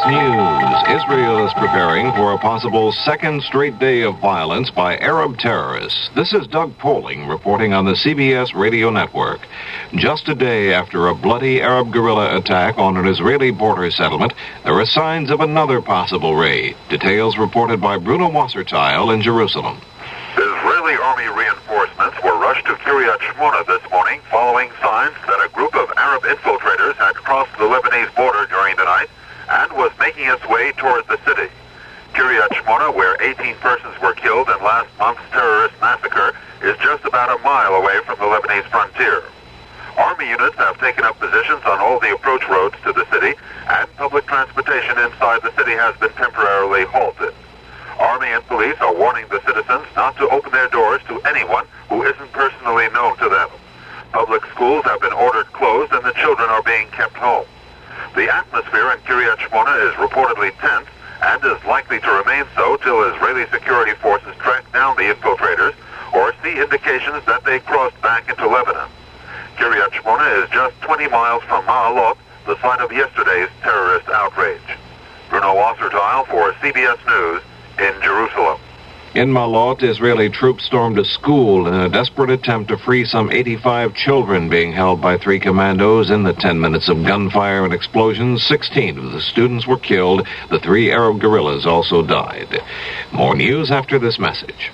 News. Israel is preparing for a possible second straight day of violence by Arab terrorists. This is Doug Poling reporting on the CBS radio network. Just a day after a bloody Arab guerrilla attack on an Israeli border settlement, there are signs of another possible raid. Details reported by Bruno Wasserteil in Jerusalem. Israeli army reinforcements were rushed to Kiryat Shmona this morning following signs that a group of Arab infiltrators had crossed the Lebanese border during the night and was making its way toward the city. Kiryat Shmona, where 18 persons were killed in last month's terrorist massacre, is just about a mile away from the Lebanese frontier. Army units have taken up positions on all the approach roads to the city, and public transportation inside the city has been temporarily halted. Army and police are warning the citizens not to open their doors to anyone who isn't personally known to them. Public schools have been ordered closed and the children are being kept home. The atmosphere in Kiryat Shmona is reportedly tense and is likely to remain so till Israeli security forces track down the infiltrators or see indications that they crossed back into Lebanon. Kiryat Shmona is just 20 miles from Ma'alot, the site of yesterday's terrorist outrage. Bruno Wasserteil for CBS News in Jerusalem. In Ma'alot, Israeli troops stormed a school in a desperate attempt to free some 85 children being held by 3 commandos. In the 10 minutes of gunfire and explosions, 16 of the students were killed. The 3 Arab guerrillas also died. More news after this message.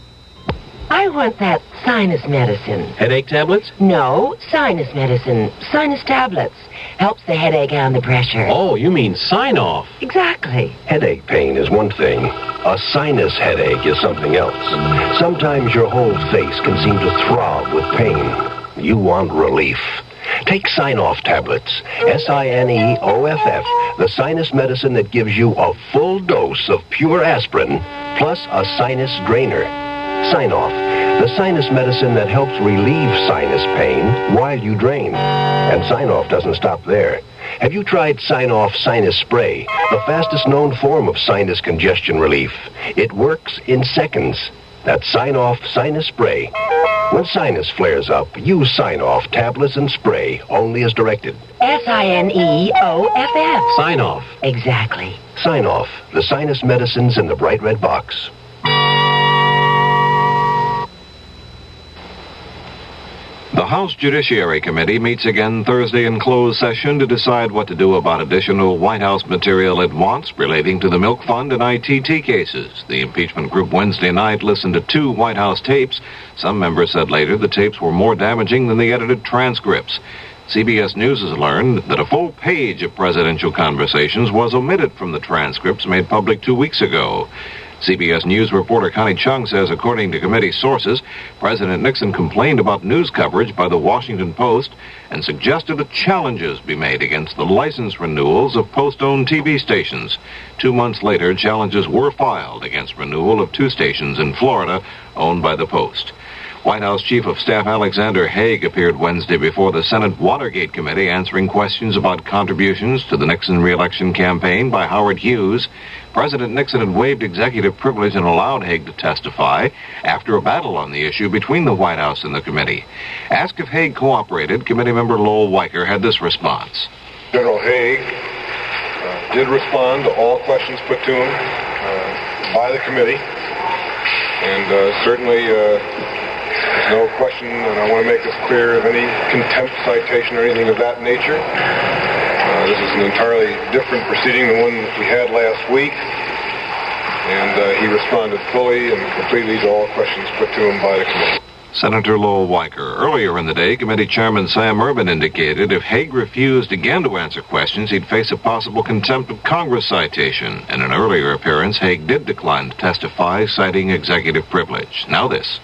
I want that sinus medicine. Headache tablets? No, sinus medicine. Sinus tablets. Helps the headache and the pressure. Oh, you mean sign-off. Exactly. Headache pain is one thing. A sinus headache is something else. Sometimes your whole face can seem to throb with pain. You want relief. Take Sign-Off tablets. Sineoff, the sinus medicine that gives you a full dose of pure aspirin, plus a sinus drainer. Sign-Off, the sinus medicine that helps relieve sinus pain while you drain. And Sign-Off doesn't stop there. Have you tried Sign-Off Sinus Spray, the fastest known form of sinus congestion relief? It works in seconds. That's Sign-Off Sinus Spray. When sinus flares up, use Sign-Off tablets and spray, only as directed. Sineoff. Sign-Off. Exactly. Sign-Off, the sinus medicines in the bright red box. The House Judiciary Committee meets again Thursday in closed session to decide what to do about additional White House material it wants relating to the Milk Fund and ITT cases. The impeachment group Wednesday night listened to 2 White House tapes. Some members said later the tapes were more damaging than the edited transcripts. CBS News has learned that a full page of presidential conversations was omitted from the transcripts made public 2 weeks ago. CBS News reporter Connie Chung says, according to committee sources, President Nixon complained about news coverage by the Washington Post and suggested that challenges be made against the license renewals of Post-owned TV stations. 2 months later, challenges were filed against renewal of 2 stations in Florida owned by the Post. White House Chief of Staff Alexander Haig appeared Wednesday before the Senate Watergate Committee answering questions about contributions to the Nixon re-election campaign by Howard Hughes. President Nixon had waived executive privilege and allowed Haig to testify after a battle on the issue between the White House and the committee. Asked if Haig cooperated, committee member Lowell Weicker had this response. General Haig did respond to all questions put to him by the committee, and certainly there's no question, and I want to make this clear, of any contempt citation or anything of that nature. This is an entirely different proceeding than one that we had last week, and he responded fully and completely to all questions put to him by the committee. Senator Lowell Weicker. Earlier in the day, Committee Chairman Sam Ervin indicated if Haig refused again to answer questions, he'd face a possible contempt of Congress citation. In an earlier appearance, Haig did decline to testify, citing executive privilege. Now this.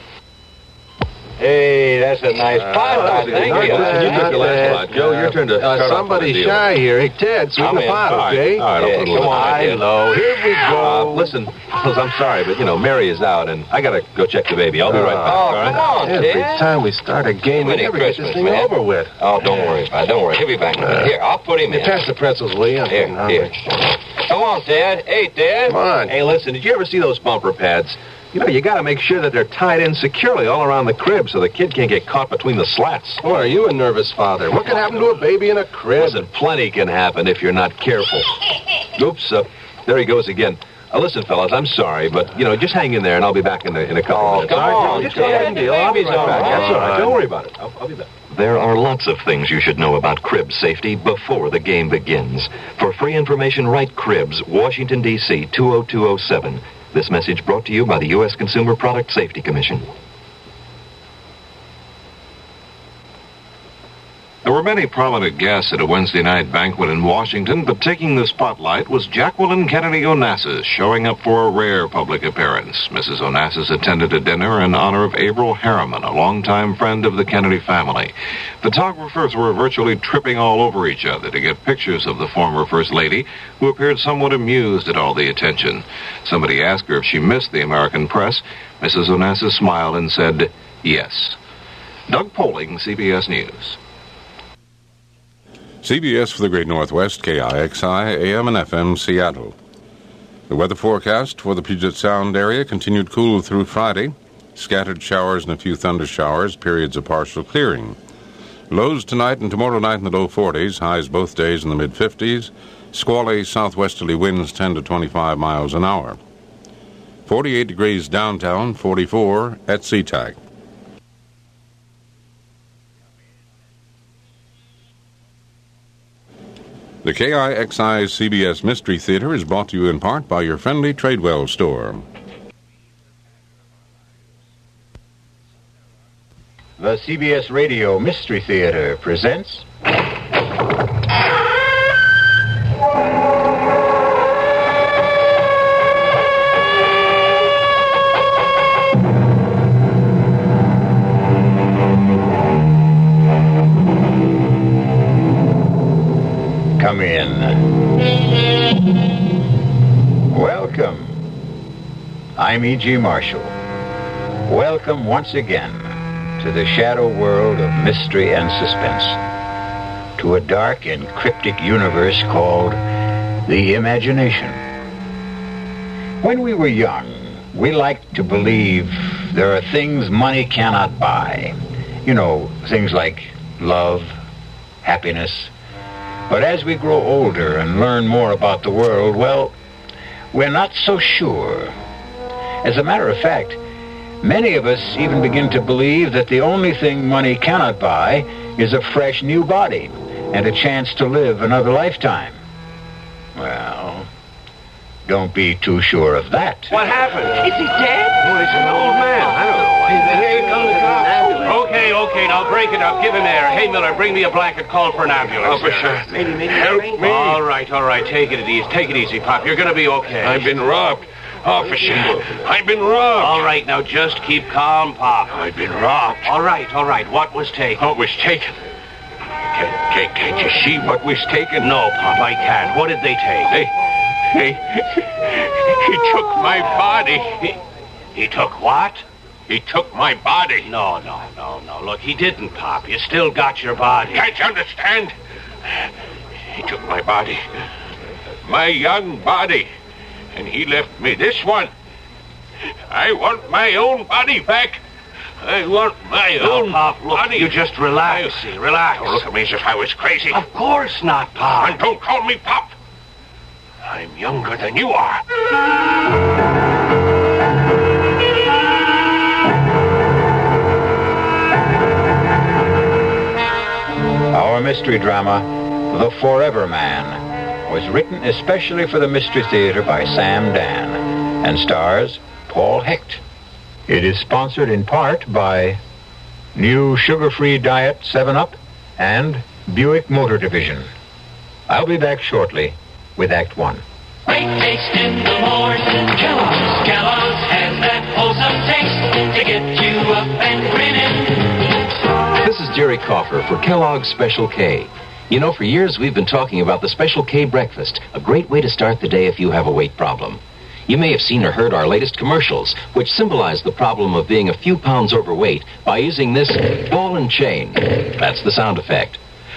Hey, that's a nice pot. Thank you. You took your last pot. Joe, your turn to start off somebody's with the deal. shy here. Hey, Ted, sweeten the pot, okay? All right, I'll put a little Hello. Here we go. Listen, fellas, I'm sorry, but, Mary is out, and I got to go check the baby. I'll be right back, all right? Come on, Every Ted. time we start a game, we never get this thing over with. Oh, don't worry about it. Don't worry. He'll be back. Here, I'll put him in. Pass the pretzels, will you? Here. Come on, Ted. Hey, Ted. Come on. Hey, listen, did you ever see those bumper pads? You got to make sure that they're tied in securely all around the crib so the kid can't get caught between the slats. Boy, are you a nervous father? What could happen to a baby in a crib? Listen, plenty can happen if you're not careful. Oops, there he goes again. Listen, fellas, I'm sorry, but, just hang in there, and I'll be back in a couple minutes. Come on, just go ahead and deal. I'll be right back. That's all right. Don't worry about it. I'll be back. There are lots of things you should know about crib safety before the game begins. For free information, write Cribs, Washington, D.C., 20207. This message brought to you by the U.S. Consumer Product Safety Commission. There were many prominent guests at a Wednesday night banquet in Washington, but taking the spotlight was Jacqueline Kennedy Onassis, showing up for a rare public appearance. Mrs. Onassis attended a dinner in honor of Averil Harriman, a longtime friend of the Kennedy family. Photographers were virtually tripping all over each other to get pictures of the former First Lady, who appeared somewhat amused at all the attention. Somebody asked her if she missed the American press. Mrs. Onassis smiled and said, yes. Doug Poling, CBS News. CBS for the Great Northwest, KIXI, AM and FM, Seattle. The weather forecast for the Puget Sound area continued cool through Friday. Scattered showers and a few thunder showers, periods of partial clearing. Lows tonight and tomorrow night in the low 40s, highs both days in the mid-50s. Squally southwesterly winds 10 to 25 miles an hour. 48 degrees downtown, 44 at SeaTac. The KIXI CBS Mystery Theater is brought to you in part by your friendly Tradewell store. The CBS Radio Mystery Theater presents... Come in. Welcome. I'm E.G. Marshall. Welcome once again to the shadow world of mystery and suspense, to a dark and cryptic universe called the imagination. When we were young, we liked to believe there are things money cannot buy. You know, things like love, happiness. But as we grow older and learn more about the world, well, we're not so sure. As a matter of fact, many of us even begin to believe that the only thing money cannot buy is a fresh new body and a chance to live another lifetime. Well, don't be too sure of that. What happened? Is he dead? Oh, it's an old man. I don't know. Here comes the cops. Okay, now break it up. Give him air. Hey, Miller, bring me a blanket. Call for an ambulance. Officer, Maybe. help me. All right. Take it easy, Pop. You're going to be okay. I've been robbed. Officer, I've been robbed. All right, now just keep calm, Pop. I've been robbed. All right. What was taken? What was taken? Can't you see what was taken? No, Pop, I can't. What did they take? He took my body. He took what? He took my body. No. Look, he didn't, Pop. You still got your body. Can't you understand? He took my body. My young body. And he left me this one. I want my own body back. I want my own Pop, look, body. you just relax. Relax. Don't look at me as if I was crazy. Of course not, Pop. And don't call me Pop. I'm younger than you are. Our mystery drama, The Forever Man, was written especially for the Mystery Theater by Sam Dan and stars Paul Hecht. It is sponsored in part by New Sugar-Free Diet 7-Up and Buick Motor Division. I'll be back shortly with Act 1. Great taste in the morning, Kellogg's. Kellogg's has that wholesome taste to get you up and grinning. This is Jerry Coffer for Kellogg's Special K. You know, for years we've been talking about the Special K breakfast, a great way to start the day if you have a weight problem. You may have seen or heard our latest commercials, which symbolize the problem of being a few pounds overweight by using this ball and chain. That's the sound effect.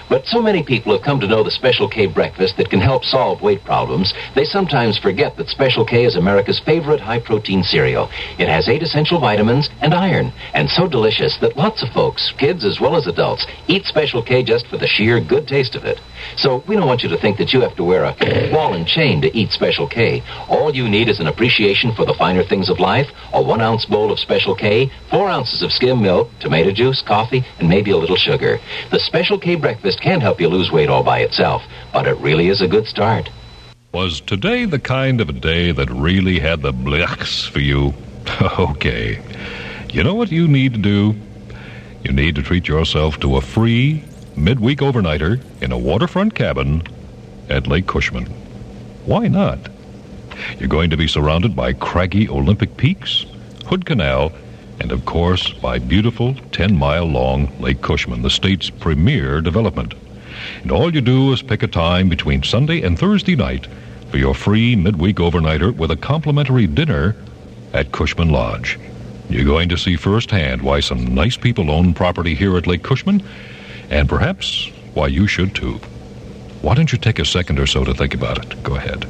But so many people have come to know the Special K breakfast that can help solve weight problems, they sometimes forget that Special K is America's favorite high-protein cereal. It has 8 essential vitamins and iron, and so delicious that lots of folks, kids as well as adults, eat Special K just for the sheer good taste of it. So we don't want you to think that you have to wear a ball and chain to eat Special K. All you need is an appreciation for the finer things of life, a 1-ounce bowl of Special K, 4 ounces of skim milk, tomato juice, coffee, and maybe a little sugar. The Special K breakfast can't help you lose weight all by itself, but it really is a good start. Was today the kind of a day that really had the blechs for you? Okay. You know what you need to do? You need to treat yourself to a free midweek overnighter in a waterfront cabin at Lake Cushman. Why not? You're going to be surrounded by craggy Olympic peaks, Hood Canal, and of course by beautiful 10-mile-long Lake Cushman, the state's premier development. And all you do is pick a time between Sunday and Thursday night for your free midweek overnighter with a complimentary dinner at Cushman Lodge. You're going to see firsthand why some nice people own property here at Lake Cushman, and perhaps why you should too. Why don't you take a second or so to think about it? Go ahead.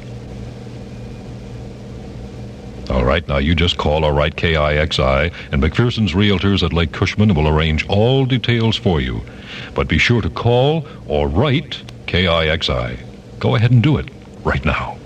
All right, now you just call or write KIXI, and McPherson's Realtors at Lake Cushman will arrange all details for you. But be sure to call or write KIXI. Go ahead and do it right now.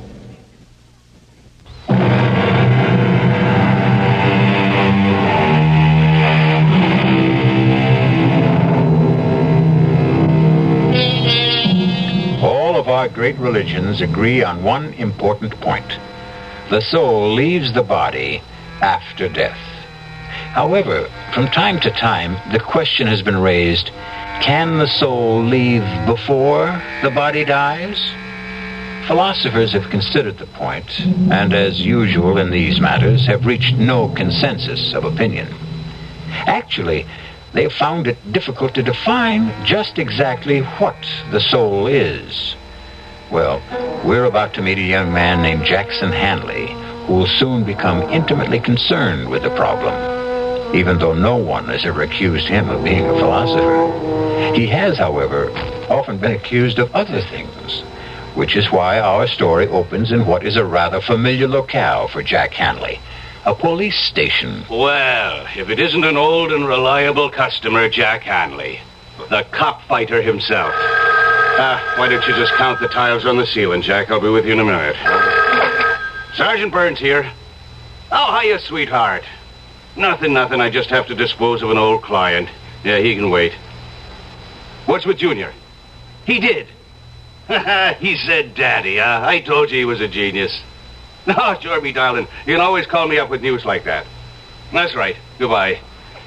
All of our great religions agree on one important point. The soul leaves the body after death. However, from time to time, the question has been raised, can the soul leave before the body dies? Philosophers have considered the point, and as usual in these matters, have reached no consensus of opinion. Actually, they have found it difficult to define just exactly what the soul is. Well, we're about to meet a young man named Jackson Hanley, who will soon become intimately concerned with the problem, even though no one has ever accused him of being a philosopher. He has, however, often been accused of other things, which is why our story opens in what is a rather familiar locale for Jack Hanley, a police station. Well, if it isn't an old and reliable customer, Jack Hanley, the cop fighter himself. Why don't you just count the tiles on the ceiling, Jack? I'll be with you in a minute. Sergeant Burns here. Oh, hiya, sweetheart. Nothing. I just have to dispose of an old client. Yeah, he can wait. What's with Junior? He did. He said daddy, I told you he was a genius. No, sure, me darling. You can always call me up with news like that. That's right. Goodbye.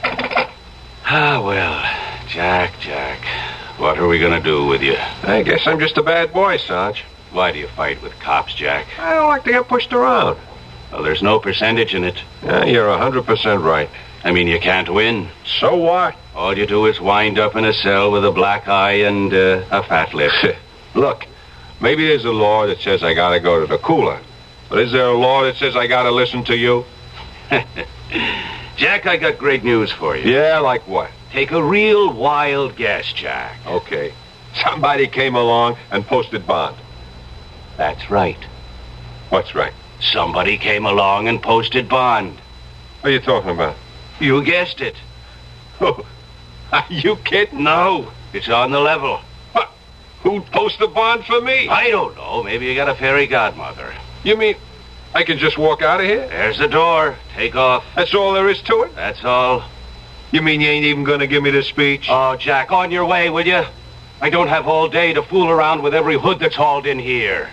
Well, Jack. What are we going to do with you? I guess I'm just a bad boy, Sarge. Why do you fight with cops, Jack? I don't like to get pushed around. Well, there's no percentage in it. Yeah, you're 100% right. I mean, you can't win. So what? All you do is wind up in a cell with a black eye and a fat lip. Look, maybe there's a law that says I gotta go to the cooler. But is there a law that says I gotta listen to you? Jack, I got great news for you. Yeah, like what? Take a real wild guess, Jack. Okay. Somebody came along and posted bond. That's right. What's right? Somebody came along and posted bond. What are you talking about? You guessed it. Oh, are you kidding? No, it's on the level. What? Who'd post a bond for me? I don't know. Maybe you got a fairy godmother. You mean I can just walk out of here? There's the door. Take off. That's all there is to it? That's all. You mean you ain't even gonna give me the speech? Oh, Jack, on your way, will you? I don't have all day to fool around with every hood that's hauled in here.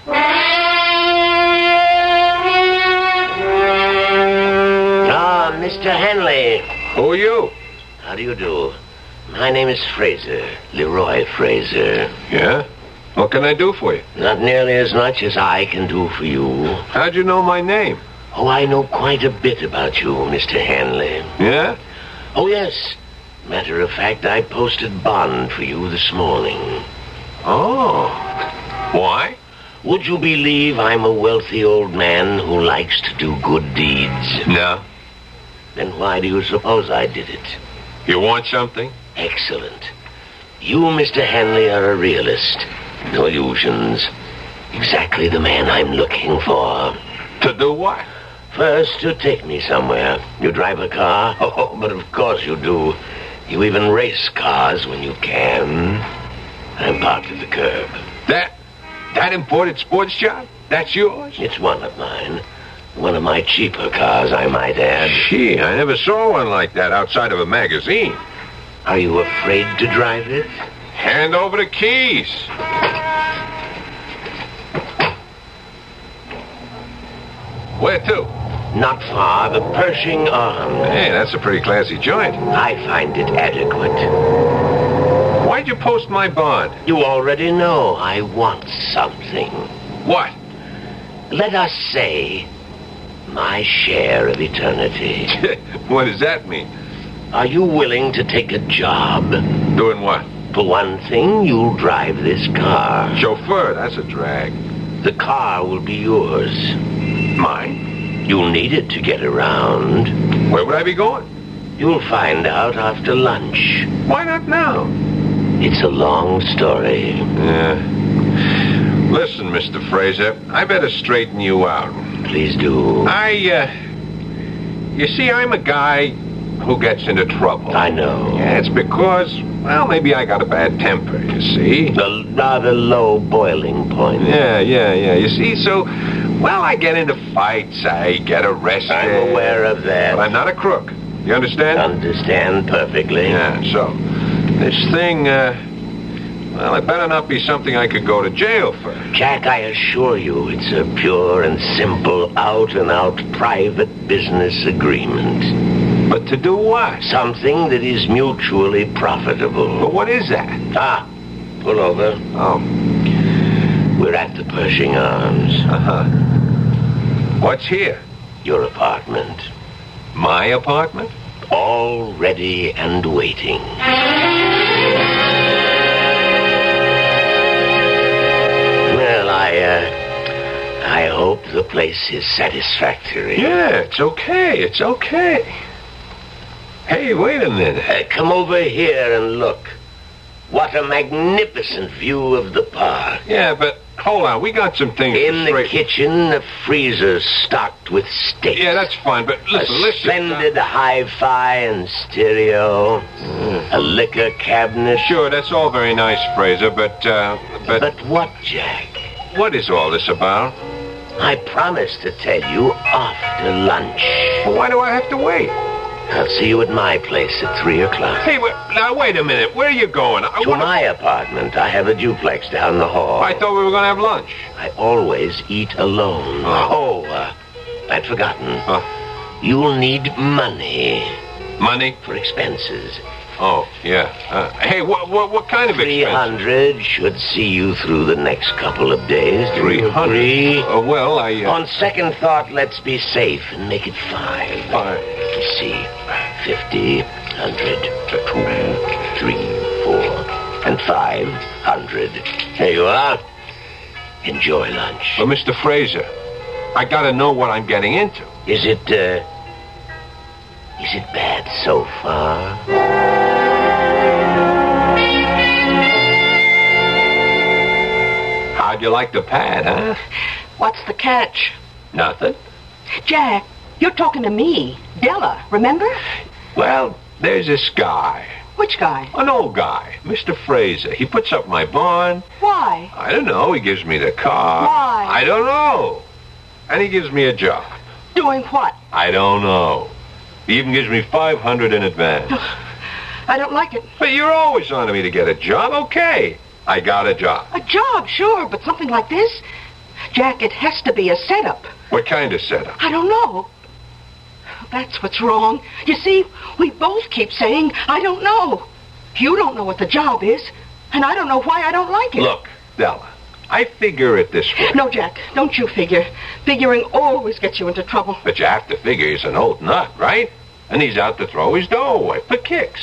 Mr. Hanley. Who are you? How do you do? My name is Fraser, Leroy Fraser. Yeah? What can I do for you? Not nearly as much as I can do for you. How'd you know my name? Oh, I know quite a bit about you, Mr. Hanley. Yeah? Oh, yes. Matter of fact, I posted bond for you this morning. Oh. Why? Would you believe I'm a wealthy old man who likes to do good deeds? No. Then why do you suppose I did it? You want something? Excellent. You, Mr. Hanley, are a realist. No illusions. Exactly the man I'm looking for. To do what? First, to take me somewhere. You drive a car? Oh, but of course you do. You even race cars when you can. I'm parked at the curb. That imported sports job? That's yours? It's one of mine. One of my cheaper cars, I might add. Gee, I never saw one like that outside of a magazine. Are you afraid to drive it? Hand over the keys. Where to? Not far, the Pershing Arms. Hey, that's a pretty classy joint. I find it adequate. Why'd you post my bond? You already know I want something. What? Let us say, my share of eternity. What does that mean? Are you willing to take a job? Doing what? For one thing, you'll drive this car. Chauffeur, that's a drag. The car will be yours. Mine? You'll need it to get around. Where would I be going? You'll find out after lunch. Why not now? It's a long story. Listen, Mr. Fraser, I better straighten you out. Please do. You see, I'm a guy who gets into trouble. I know. Yeah, it's because, well, maybe I got a bad temper, you see. The rather low boiling point. Yeah. You see, so, well, I get into fights, I get arrested. I'm aware of that. But I'm not a crook. You understand? Understand perfectly. Yeah, so, this thing, well, it better not be something I could go to jail for. Jack, I assure you, it's a pure and simple, out-and-out private business agreement. But to do what? Something that is mutually profitable. But what is that? Pull over. Oh. We're at the Pershing Arms. Uh-huh. What's here? Your apartment. My apartment? All ready and waiting. Well, I hope the place is satisfactory. Yeah, it's okay. Hey, wait a minute. Come over here and look. What a magnificent view of the park. Yeah, but hold on. We got some things in the kitchen, the freezer's stocked with steaks. Yeah, that's fine, but listen. Splendid hi-fi and stereo. A liquor cabinet. Sure, that's all very nice, Fraser, but... But what, Jack? What is all this about? I promised to tell you after lunch. Well, why do I have to wait? I'll see you at my place at 3 o'clock. Hey, now, wait a minute. Where are you going? To my apartment. I have a duplex down the hall. I thought we were going to have lunch. I always eat alone. I'd forgotten. You'll need money. Money? For expenses. Oh, yeah. Hey, what kind of expenses? 300 should see you through the next couple of days. 300? Well, On second thought, let's be safe and make it 5. 5. Let's see. 50, 100, 2, 3, 4, and 500. There you are. Enjoy lunch. But, Mr. Fraser, I gotta know what I'm getting into. Is it bad so far? How'd you like the pad, huh? What's the catch? Nothing. Jack, you're talking to me. Della, remember? Well, there's this guy. Which guy? An old guy, Mr. Fraser. He puts up my bond. Why? I don't know. He gives me the car. Why? I don't know. And he gives me a job. Doing what? I don't know. He even gives me $500 in advance. I don't like it. But you're always on to me to get a job. Okay. I got a job. A job, sure, but something like this? Jack, it has to be a setup. What kind of setup? I don't know. That's what's wrong. You see, we both keep saying, I don't know. You don't know what the job is, and I don't know why I don't like it. Look, Della, I figure it this way. No, Jack, don't you figure. Figuring always gets you into trouble. But you have to figure he's an old nut, right? And he's out to throw his dough away for kicks.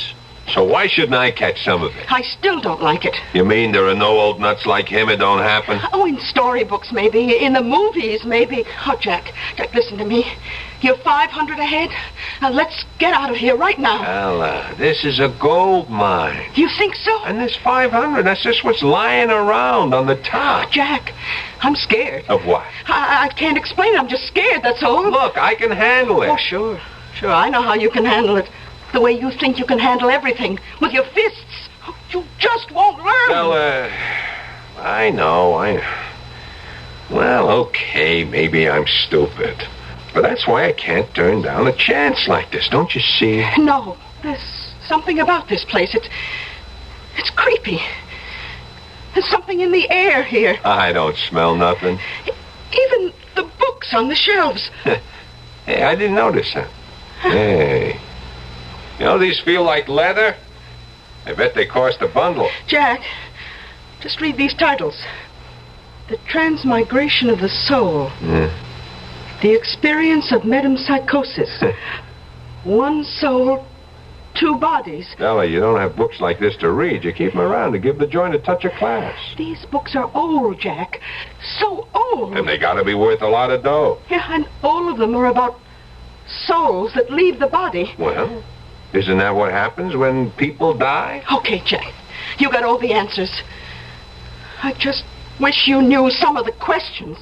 So why shouldn't I catch some of it? I still don't like it. You mean there are no old nuts like him? It don't happen? Oh, in storybooks, maybe. In the movies, maybe. Oh, Jack, listen to me. You're 500 ahead. Let's get out of here right now. Ella, this is a gold mine. You think so? And this 500, that's just what's lying around on the top. Jack, I'm scared. Of what? I can't explain it. I'm just scared, that's all. Look, I can handle it. Oh, sure. Sure, I know how you can handle it. The way you think you can handle everything. With your fists. You just won't learn. Well, I know. Well, okay, maybe I'm stupid. But that's why I can't turn down a chance like this, don't you see? No, there's something about this place. It's creepy. There's something in the air here. I don't smell nothing. Even the books on the shelves. Hey, I didn't notice that. Hey. You know, these feel like leather. I bet they cost a bundle. Jack, just read these titles. The Transmigration of the Soul. The Experience of Metempsychosis. One soul, two bodies. Ella, you don't have books like this to read. You keep them around to give the joint a touch of class. These books are old, Jack. So old. And they gotta be worth a lot of dough. Yeah, and all of them are about souls that leave the body. Well, isn't that what happens when people die? Okay, Jack. You got all the answers. I just wish you knew some of the questions.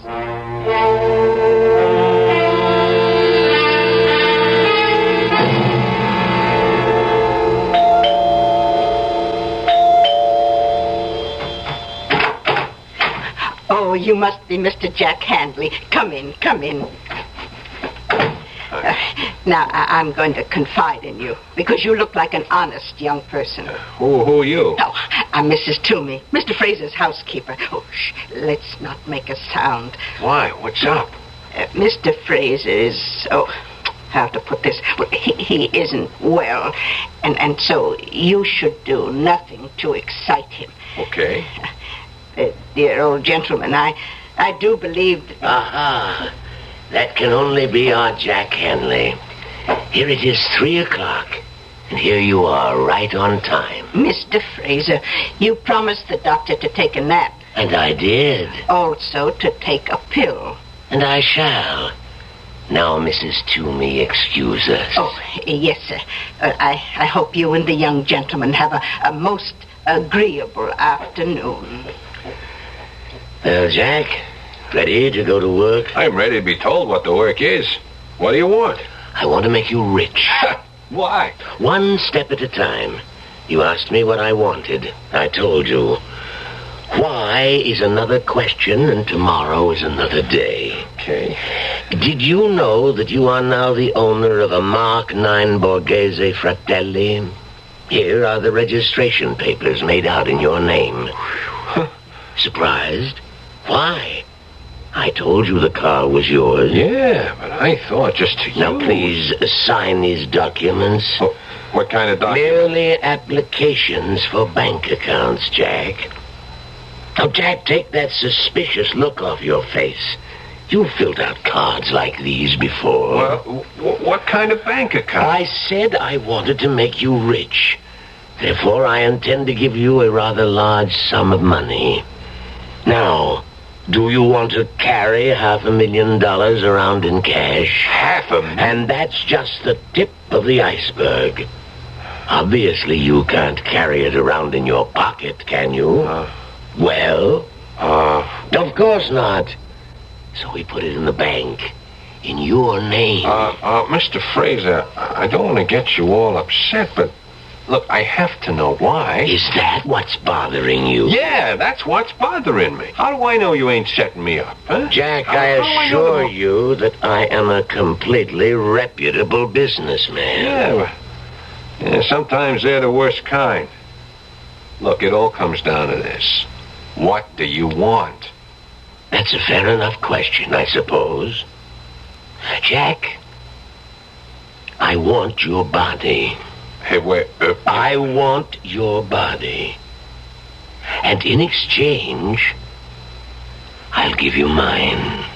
Oh, you must be Mr. Jack Handley. Come in, come in. Now, I'm going to confide in you, because you look like an honest young person. Who are you? Oh, I'm Mrs. Toomey, Mr. Fraser's housekeeper. Oh, shh, let's not make a sound. Why? What's up? Mr. Fraser is, how to put this? Well, he isn't well, and so you should do nothing to excite him. Okay. Dear old gentleman, I do believe that... Aha. That can only be our Jack Hanley. Here it is 3 o'clock, and here you are, right on time. Mr. Fraser, you promised the doctor to take a nap. And I did. Also to take a pill. And I shall. Now, Mrs. Toomey, excuse us. Oh, yes, sir. I hope you and the young gentleman have a most agreeable afternoon. Well, Jack, ready to go to work? I'm ready to be told what the work is. What do you want? I want to make you rich. Why? One step at a time. You asked me what I wanted. I told you. Why is another question, and tomorrow is another day. Okay. Did you know that you are now the owner of a Mark 9 Borghese Fratelli? Here are the registration papers made out in your name. Surprised? Why? I told you the car was yours. Yeah, but I thought just to Now, please sign these documents. Oh, what kind of documents? Merely applications for bank accounts, Jack. Now, Jack, take that suspicious look off your face. You filled out cards like these before. Well, what kind of bank account? I said I wanted to make you rich. Therefore, I intend to give you a rather large sum of money. Now, do you want to carry $500,000 around in cash? $500,000? And that's just the tip of the iceberg. Obviously, you can't carry it around in your pocket, can you? Well? Of course not. So we put it in the bank. In your name. Mr. Fraser, I don't want to get you all upset, but look, I have to know why. Is that what's bothering you? Yeah, that's what's bothering me. How do I know you ain't setting me up, huh? Jack, I assure you that I am a completely reputable businessman. Yeah, sometimes they're the worst kind. Look, it all comes down to this. What do you want? That's a fair enough question, I suppose. Jack, I want your body. Hey, wait. I want your body. And in exchange, I'll give you mine.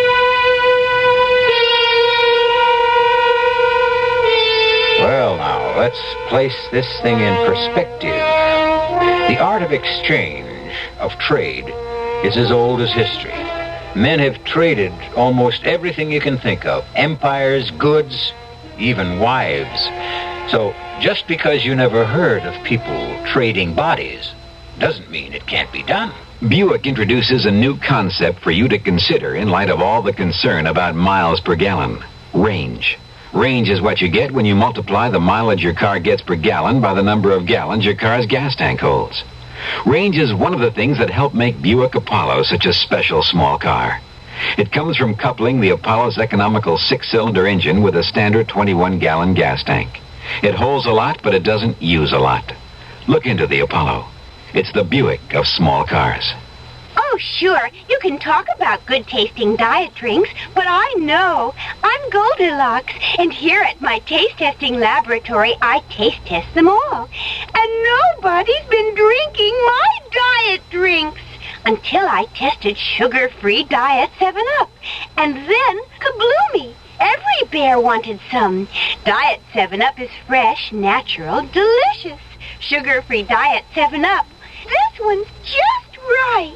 Well, now, let's place this thing in perspective. The art of exchange, of trade, is as old as history. Men have traded almost everything you can think of. Empires, goods, even wives. So just because you never heard of people trading bodies doesn't mean it can't be done. Buick introduces a new concept for you to consider in light of all the concern about miles per gallon. Range. Range is what you get when you multiply the mileage your car gets per gallon by the number of gallons your car's gas tank holds. Range is one of the things that help make Buick Apollo such a special small car. It comes from coupling the Apollo's economical 6-cylinder engine with a standard 21-gallon gas tank. It holds a lot, but it doesn't use a lot. Look into the Apollo. It's the Buick of small cars. Oh, sure. You can talk about good-tasting diet drinks, but I know. I'm Goldilocks, and here at my taste-testing laboratory, I taste-test them all. And nobody's been drinking my diet drinks until I tested sugar-free Diet 7-Up. And then, kabloomy! Every bear wanted some. Diet 7-Up is fresh, natural, delicious. Sugar-free Diet 7-Up. This one's just right.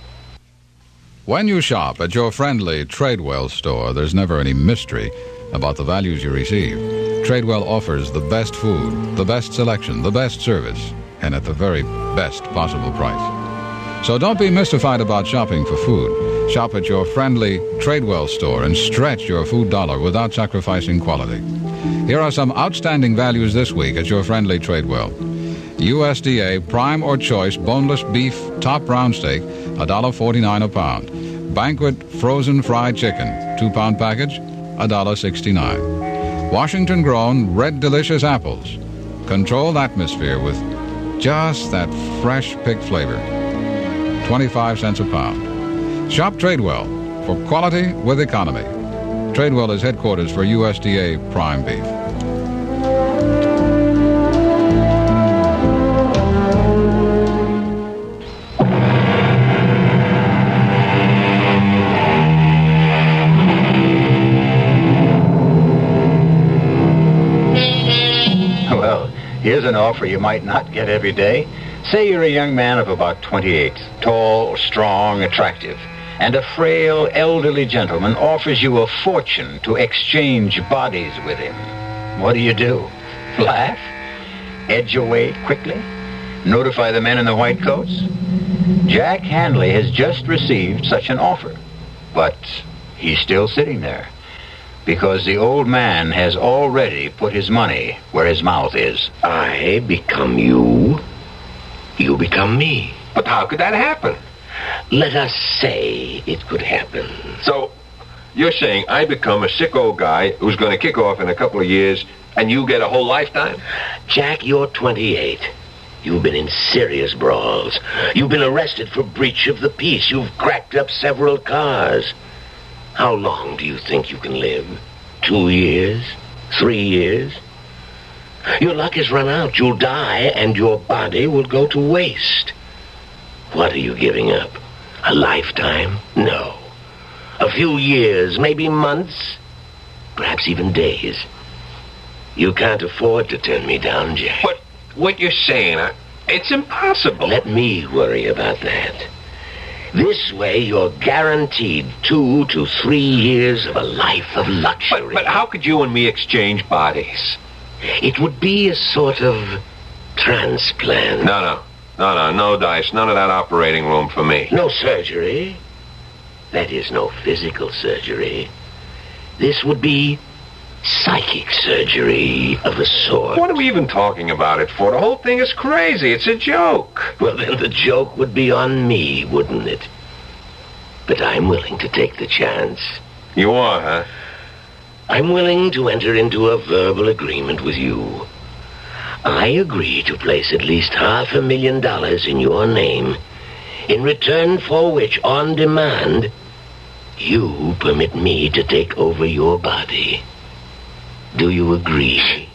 When you shop at your friendly Tradewell store, there's never any mystery about the values you receive. Tradewell offers the best food, the best selection, the best service, and at the very best possible price. So don't be mystified about shopping for food. Shop at your friendly Tradewell store and stretch your food dollar without sacrificing quality. Here are some outstanding values this week at your friendly Tradewell. USDA Prime or Choice boneless beef top round steak, $1.49 a pound. Banquet frozen fried chicken, 2-pound package, $1.69. Washington grown red delicious apples. Controlled atmosphere with just that fresh picked flavor. 25 cents a pound. Shop Tradewell for quality with economy. Tradewell is headquarters for USDA Prime beef. Here's an offer you might not get every day. Say you're a young man of about 28, tall, strong, attractive, and a frail, elderly gentleman offers you a fortune to exchange bodies with him. What do? Laugh? Edge away quickly? Notify the men in the white coats? Jack Handley has just received such an offer, but he's still sitting there. Because the old man has already put his money where his mouth is. I become you. You become me. But how could that happen? Let us say it could happen. So, you're saying I become a sick old guy who's going to kick off in a couple of years, and you get a whole lifetime? Jack, you're 28. You've been in serious brawls. You've been arrested for breach of the peace. You've cracked up several cars. How long do you think you can live? 2 years? 3 years? Your luck has run out. You'll die, and your body will go to waste. What are you giving up? A lifetime? No. A few years, maybe months, perhaps even days. You can't afford to turn me down, Jack. But what you're saying, it's impossible. Let me worry about that. This way, you're guaranteed 2 to 3 years of a life of luxury. But how could you and me exchange bodies? It would be a sort of transplant. No dice. None of that operating room for me. No surgery. That is, no physical surgery. This would be psychic surgery of a sort. What are we even talking about it for? The whole thing is crazy. It's a joke. Well, then the joke would be on me, wouldn't it? But I'm willing to take the chance. You are, huh? I'm willing to enter into a verbal agreement with you. I agree to place at least $500,000 in your name, in return for which, on demand, you permit me to take over your body. Do you agree?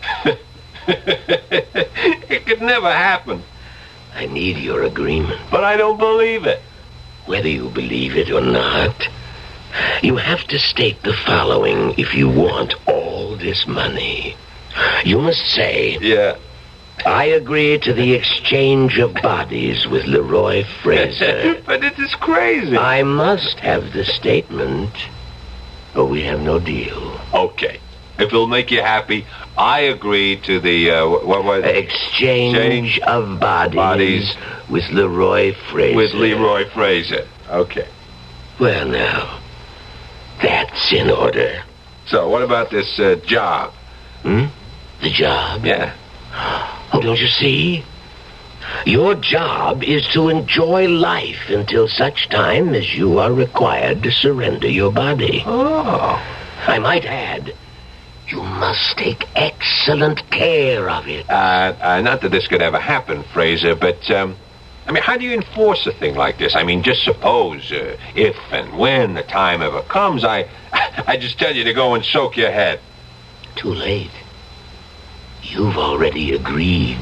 It could never happen. I need your agreement. But I don't believe it. Whether you believe it or not, you have to state the following if you want all this money. You must say... Yeah. I agree to the exchange of bodies with Leroy Fraser. But it is crazy. I must have the statement, or we have no deal. Okay. If it'll make you happy, I agree to the, what was it? Exchange of bodies with Leroy Fraser. With Leroy Fraser. Okay. Well, now, that's in order. So, what about this job? The job? Yeah. Oh, don't you see? Your job is to enjoy life until such time as you are required to surrender your body. Oh. I might add, you must take excellent care of it. Not that this could ever happen, Fraser, but, how do you enforce a thing like this? I mean, just suppose, if and when the time ever comes, I just tell you to go and soak your head. Too late. You've already agreed.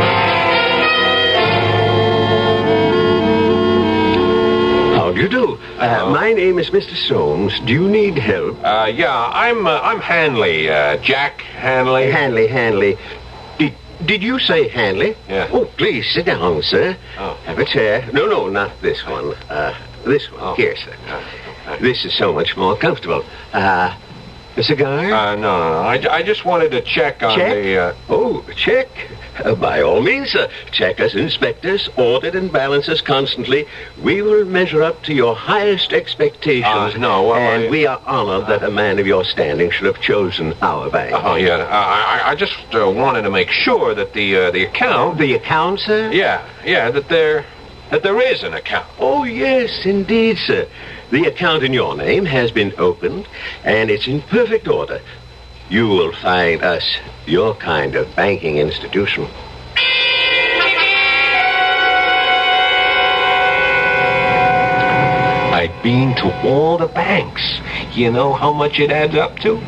How do you do? My name is Mr. Soames. Do you need help? Yeah, I'm Hanley, Jack Hanley. Hanley. Did you say Hanley? Yeah. Oh, please, sit down, sir. Oh. Have a chair. No, not this one. This one. Oh. Here, sir. This is so much more comfortable. A cigar? No. I just wanted to check on check? Check. By all means, sir. Check us, inspectors, audit and balance us constantly. We will measure up to your highest expectations. We are honored that a man of your standing should have chosen our bank. Oh, yeah. I just wanted to make sure that the account... The account, sir? Yeah, that there is an account. Oh, yes, indeed, sir. The account in your name has been opened, and it's in perfect order. You will find us your kind of banking institution. I've been to all the banks. You know how much it adds up to?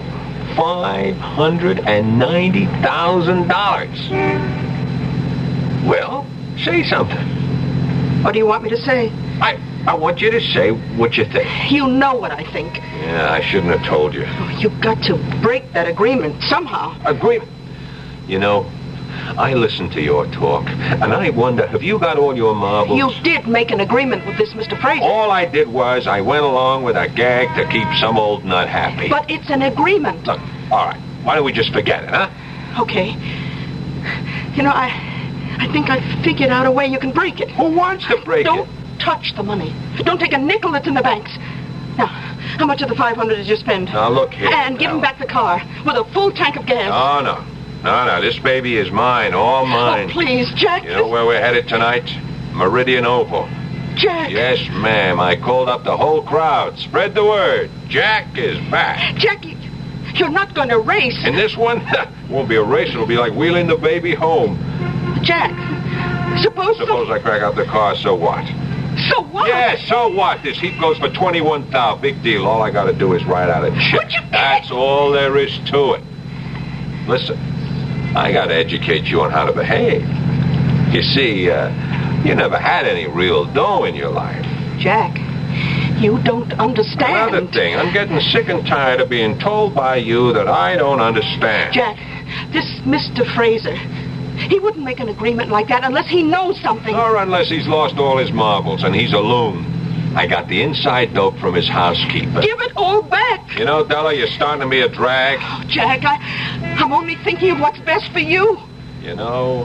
$590,000. Well, say something. What do you want me to say? I want you to say what you think. You know what I think. Yeah, I shouldn't have told you. You've got to break that agreement somehow. Agreement? You know, I listened to your talk, and I wonder, have you got all your marbles? You did make an agreement with this Mr. Fraser. All I did was I went along with a gag to keep some old nut happy. But it's an agreement. Look, all right. Why don't we just forget it, huh? Okay. You know, I think I figured out a way you can break it. Who wants to break it? Don't touch the money. Don't take a nickel that's in the banks. Now, how much of the $500 did you spend? Now, look here. And give him back the car with a full tank of gas. No. This baby is mine, all mine. Oh, please, Jack. You know where we're headed tonight? Meridian Oval. Jack. Yes, ma'am. I called up the whole crowd. Spread the word. Jack is back. Jack, you're not going to race. In this one? Won't be a race. It'll be like wheeling the baby home. Jack, suppose I crack out the car, so what? So what? Yeah, so what? This heap goes for $21,000. Big deal. All I got to do is write out a check. That's all there is to it. Listen, I got to educate you on how to behave. You see, you never had any real dough in your life. Jack, you don't understand. Another thing, I'm getting sick and tired of being told by you that I don't understand. Jack, this Mr. Fraser, he wouldn't make an agreement like that unless he knows something. Or unless he's lost all his marbles and he's a loon. I got the inside dope from his housekeeper. Give it all back. You know, Della, you're starting to be a drag. Oh, Jack, I'm only thinking of what's best for you. You know,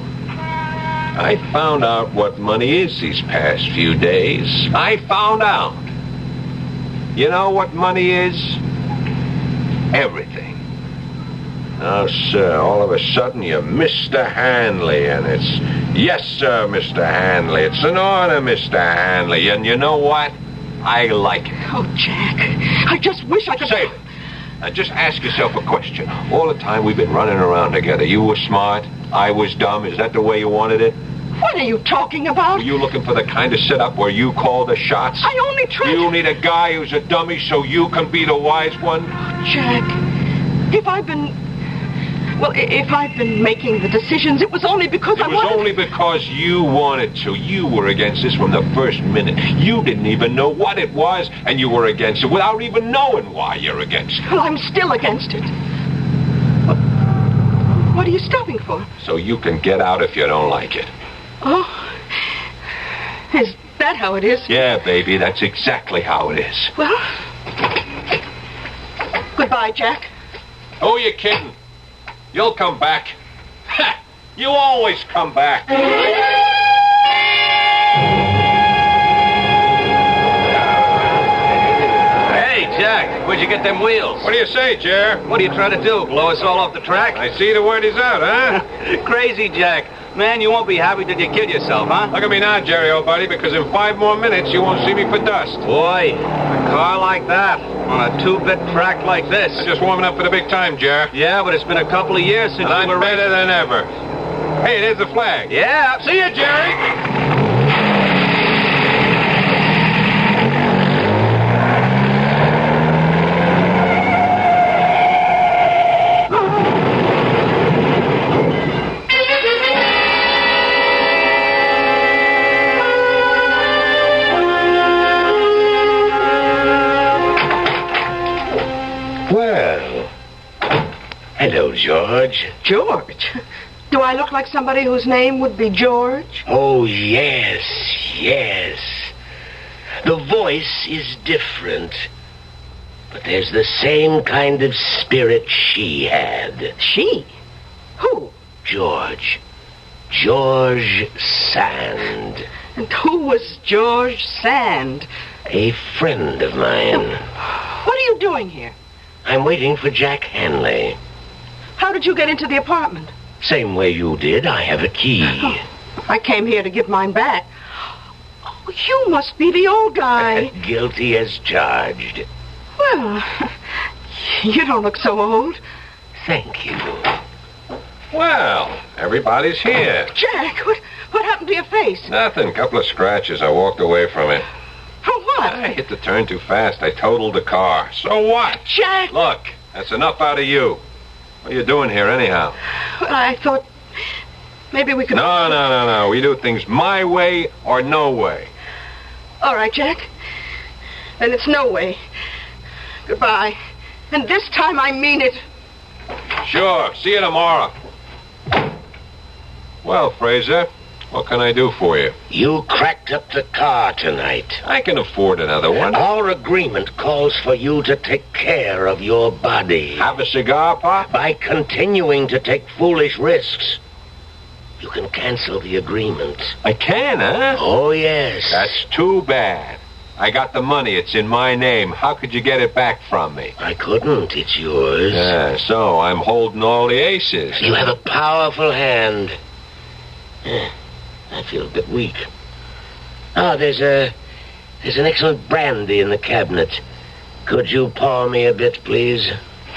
I found out what money is these past few days. I found out. You know what money is? Everything. Now, sir, all of a sudden you're Mr. Hanley, and it's, yes, sir, Mr. Hanley. It's an honor, Mr. Hanley, and you know what? I like it. Oh, Jack, I just wish I could... Save it. Now, just ask yourself a question. All the time we've been running around together, you were smart, I was dumb. Is that the way you wanted it? What are you talking about? Were you looking for the kind of setup where you call the shots? I only tried... You need a guy who's a dummy so you can be the wise one? Jack, if I've been making the decisions, it was only because It was only because you wanted to. You were against this from the first minute. You didn't even know what it was, and you were against it without even knowing why you're against it. Well, I'm still against it. What are you stopping for? So you can get out if you don't like it. Oh, is that how it is? Yeah, baby, that's exactly how it is. Well, goodbye, Jack. Who are you kidding? You'll come back. Ha! You always come back. Hey, Jack, where'd you get them wheels? What do you say, Jer? What are you trying to do, blow us all off the track? I see the word is out, huh? Crazy, Jack. Man, you won't be happy till you kill yourself, huh? Look at me now, Jerry, old buddy, because in 5 more minutes you won't see me for dust. Boy, a car like that, on a 2-bit track like this. I'm just warming up for the big time, Jer. Yeah, but it's been a couple of years since And we were I'm better than ever. Hey, there's the flag. Yeah. See you, Jerry. Well, hello, George. George? Do I look like somebody whose name would be George? Oh, yes, yes. The voice is different, but there's the same kind of spirit she had. She? Who? George. George Sand. And who was George Sand? A friend of mine. What are you doing here? I'm waiting for Jack Hanley. How did you get into the apartment? Same way you did. I have a key. Oh, I came here to give mine back. Oh, you must be the old guy. Guilty as charged. Well, you don't look so old. Thank you. Well, everybody's here. Jack, what happened to your face? Nothing. Couple of scratches. I walked away from it. For what? I hit the turn too fast. I totaled the car. So what? Jack! Look, that's enough out of you. What are you doing here anyhow? Well, I thought maybe we could... No. We do things my way or no way. All right, Jack. Then it's no way. Goodbye. And this time I mean it. Sure. See you tomorrow. Well, Fraser, what can I do for you? You cracked up the car tonight. I can afford another one. Our agreement calls for you to take care of your body. Have a cigar, Pop? By continuing to take foolish risks, you can cancel the agreement. I can, huh? Oh, yes. That's too bad. I got the money. It's in my name. How could you get it back from me? I couldn't. It's yours. Yeah, so I'm holding all the aces. You have a powerful hand. I feel a bit weak. Oh, there's an excellent brandy in the cabinet. Could you pour me a bit, please?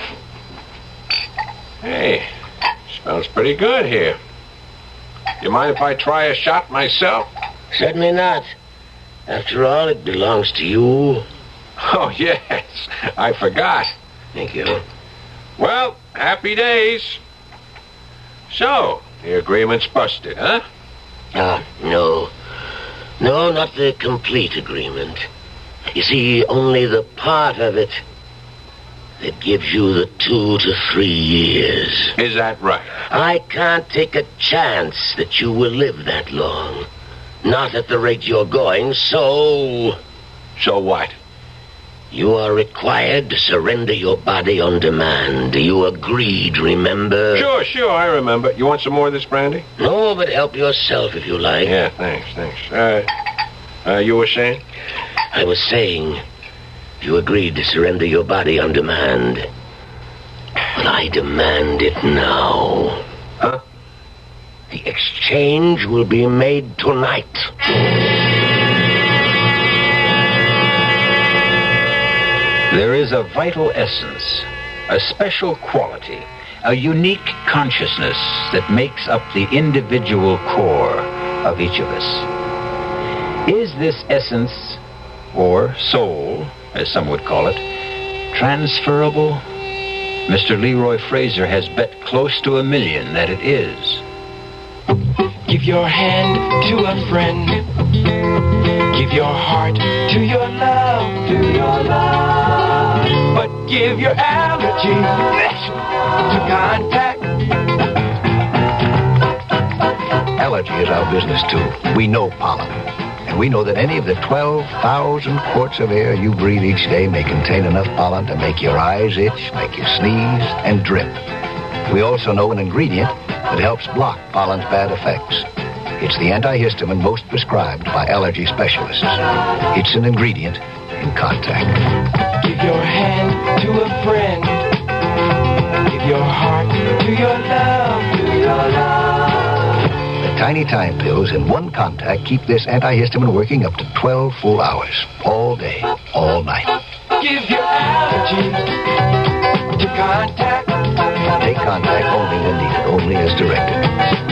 Hey, smells pretty good here. You mind if I try a shot myself? Certainly not. After all, it belongs to you. Oh, yes. I forgot. Thank you. Well, happy days. So, the agreement's busted, huh? No. No, not the complete agreement. You see, only the part of it that gives you the 2 to 3 years. Is that right? I can't take a chance that you will live that long. Not at the rate you're going, so... So what? You are required to surrender your body on demand. You agreed, remember? Sure, I remember. You want some more of this brandy? No, but help yourself if you like. Yeah, thanks. You were saying? I was saying, you agreed to surrender your body on demand. But I demand it now. Huh? The exchange will be made tonight. There is a vital essence, a special quality, a unique consciousness that makes up the individual core of each of us. Is this essence, or soul, as some would call it, transferable? Mr. Leroy Fraser has bet close to $1 million that it is. Give your hand to a friend. Give your heart to your love. But give your allergy to contact. Allergy is our business, too. We know pollen. And we know that any of the 12,000 quarts of air you breathe each day may contain enough pollen to make your eyes itch, make you sneeze, and drip. We also know an ingredient that helps block pollen's bad effects. It's the antihistamine most prescribed by allergy specialists. It's an ingredient in Contact. Give your hand to a friend. Give your heart to your love, to your love. The tiny time pills in one Contact keep this antihistamine working up to 12 full hours. All day, all night. Give your allergy to Contact. Take Contact only when needed, only as directed.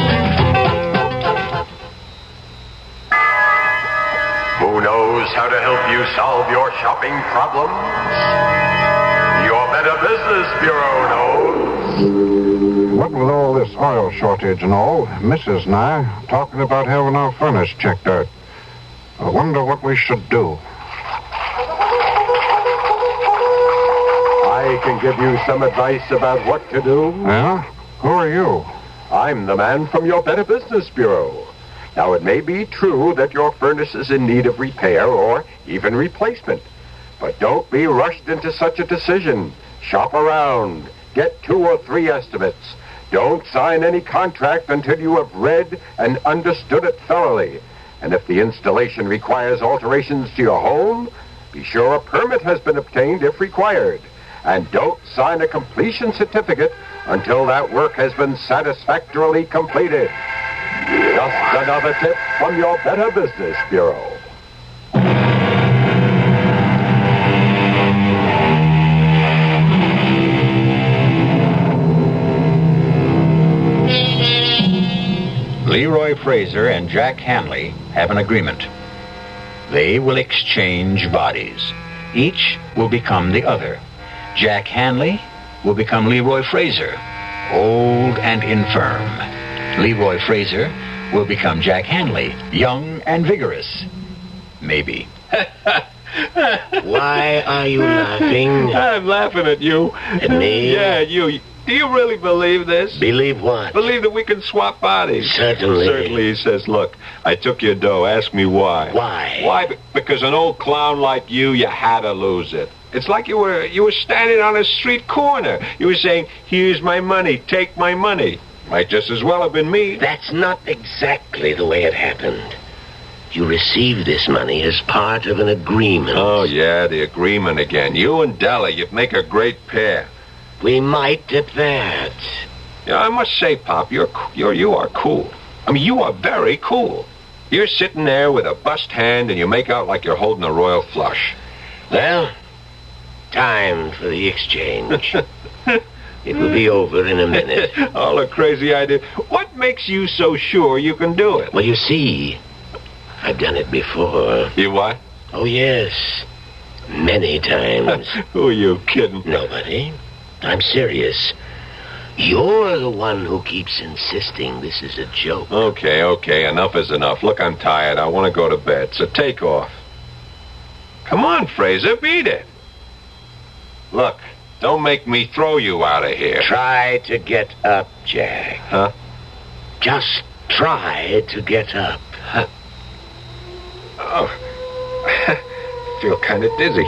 Who knows how to help you solve your shopping problems? Your Better Business Bureau knows. What with all this oil shortage and all, Mrs. and I talking about having our furnace checked out. I wonder what we should do. I can give you some advice about what to do. Yeah? Who are you? I'm the man from your Better Business Bureau. Now, it may be true that your furnace is in need of repair or even replacement. But don't be rushed into such a decision. Shop around. Get 2 or 3 estimates. Don't sign any contract until you have read and understood it thoroughly. And if the installation requires alterations to your home, be sure a permit has been obtained if required. And don't sign a completion certificate until that work has been satisfactorily completed. Just another tip from your Better Business Bureau. Leroy Fraser and Jack Hanley have an agreement. They will exchange bodies. Each will become the other. Jack Hanley will become Leroy Fraser, old and infirm. Leroy Fraser will become Jack Hanley, young and vigorous. Maybe. Why are you laughing? I'm laughing at you. At me? Yeah, you. Do you really believe this? Believe what? Believe that we can swap bodies. Certainly. Certainly, he says, look, I took your dough. Ask me why. Why? Why? Because an old clown like you had to lose it. It's like you were standing on a street corner. You were saying, here's my money, take my money. Might just as well have been me. That's not exactly the way it happened. You received this money as part of an agreement. Oh, yeah, the agreement again. You and Della, you'd make a great pair. We might at that. Yeah, I must say, Pop, you are cool. I mean, you are very cool. You're sitting there with a bust hand and you make out like you're holding a royal flush. Well, time for the exchange. It will be over in a minute. All a crazy idea. What makes you so sure you can do it? Well, you see, I've done it before. You what? Oh, yes. Many times. Who are you kidding? Nobody. I'm serious. You're the one who keeps insisting this is a joke. Okay. Enough is enough. Look, I'm tired. I want to go to bed, so take off. Come on, Fraser, beat it. Look, don't make me throw you out of here. Try to get up, Jack. Huh? Just try to get up. Huh? Oh, I feel kind of dizzy.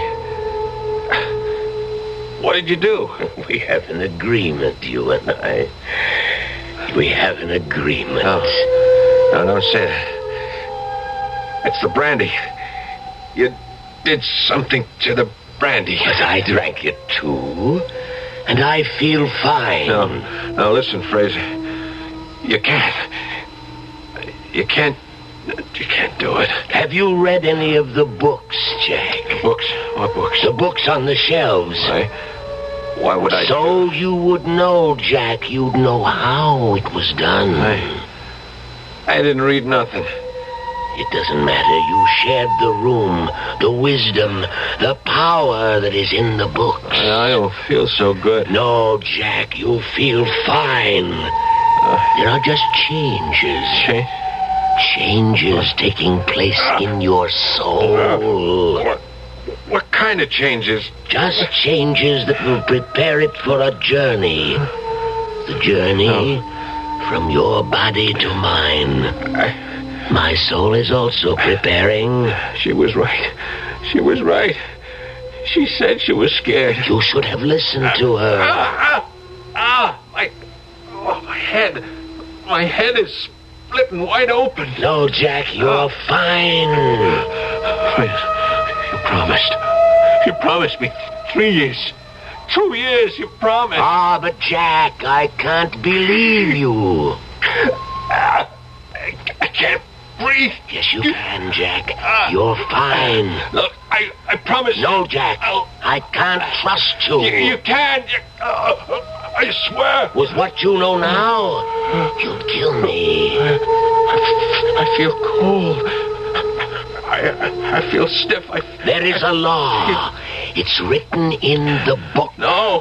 What did you do? We have an agreement, you and I. We have an agreement. Oh. No, don't say that. It's the brandy. You did something to the brandy. But I drank it too, and I feel fine. No, listen, Fraser. You can't do it. Have you read any of the books, Jack? Books? What books? The books on the shelves. Why would I? So you would know, Jack. You'd know how it was done. I didn't read nothing. It doesn't matter. You shared the room, the wisdom, the power that is in the books. I don't feel so good. No, Jack, you feel fine. There are just changes. Changes taking place in your soul. What kind of changes? Just changes that will prepare it for a journey. The journey from your body to mine. My soul is also preparing. She was right. She was right. She said she was scared. You should have listened to her. My head. My head is splitting wide open. No, Jack, you're fine. You promised. You promised me 3 years. 2 years, you promised. Ah, but Jack, I can't believe you. I can't breathe. Yes, you can, Jack. You're fine. Look, I promise. No, Jack. I can't trust you. You can. I swear. With what you know now, you'd kill me. I feel cold. I feel stiff. There is a law. It's written in the book. No.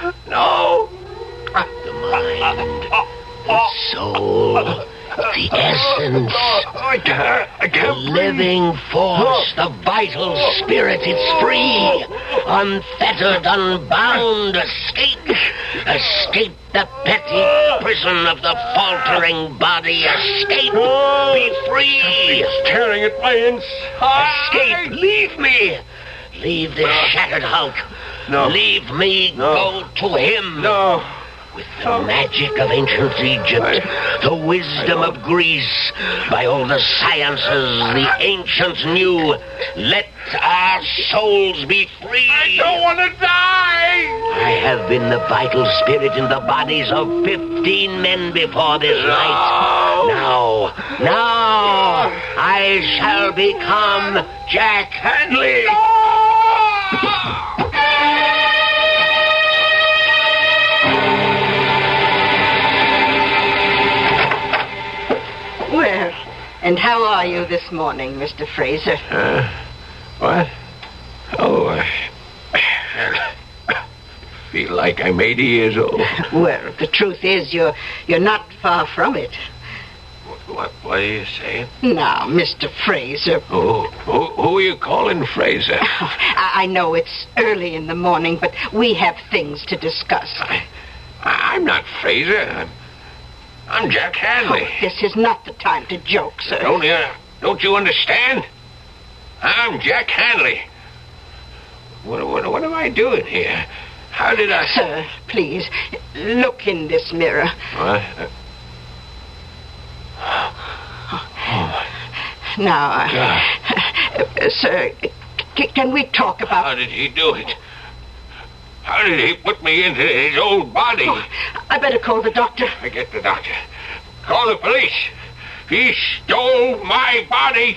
The mind, the soul, the essence, I can't the living force, the vital spirit. It's free, unfettered, unbound. Escape the petty prison of the faltering body. Escape, be free. It's tearing at my inside. Escape, leave me. Leave this shattered hulk. No. Leave me go to him. No. With the magic of ancient Egypt, the wisdom of Greece, by all the sciences the ancients knew, let our souls be free. I don't want to die. I have been the vital spirit in the bodies of 15 men before this night. Now, I shall become Jack Hanley. Well, and how are you this morning, Mr. Fraser? What? Oh, I feel like I'm 80 years old. Well, the truth is, you're not far from it. What are you saying? Now, Mr. Fraser. Who are you calling Fraser? I know it's early in the morning, but we have things to discuss. I'm not Fraser. I'm Jack Hanley. Oh, this is not the time to joke, sir. Don't you understand? I'm Jack Hanley. What am I doing here? How did I... Sir, please, look in this mirror. What? Now, sir, can we talk about... How did he do it? How did he put me into his old body? Oh, I better call the doctor. Forget the doctor. Call the police. He stole my body.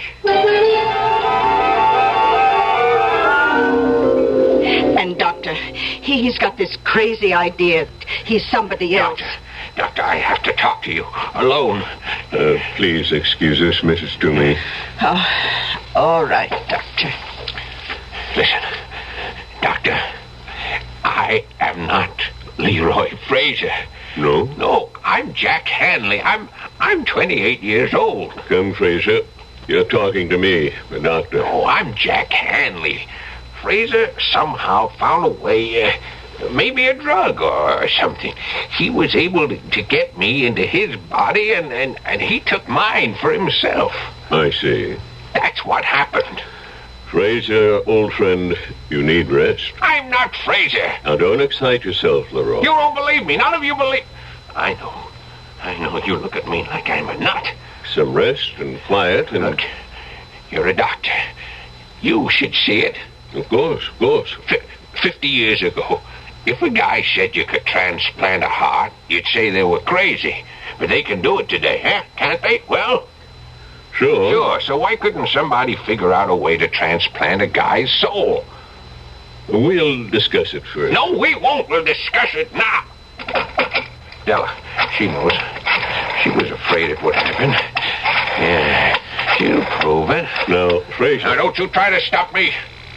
And, Doctor, he's got this crazy idea. He's somebody else. Doctor, I have to talk to you. Alone. Please excuse us, Mrs. Toomey. Oh, all right, Doctor. Listen, Doctor, I am not Leroy Fraser. No? No, I'm Jack Hanley. I'm 28 years old. Come, Fraser. You're talking to me, the doctor. No, I'm Jack Hanley. Fraser somehow found a way, maybe a drug or something. He was able to get me into his body, and he took mine for himself. I see. That's what happened. Fraser, old friend, you need rest. I'm not Fraser. Now, don't excite yourself, Leroy. You don't believe me. None of you believe... I know. You look at me like I'm a nut. Some rest and quiet and... Look, you're a doctor. You should see it. Of course. 50 years ago, if a guy said you could transplant a heart, you'd say they were crazy. But they can do it today, huh? Can't they? Well... Sure. So why couldn't somebody figure out a way to transplant a guy's soul? We'll discuss it first. No, we won't. We'll discuss it now. Della, she knows. She was afraid it would happen. Yeah, she'll prove it. Now, Fraser... Now, don't you try to stop me.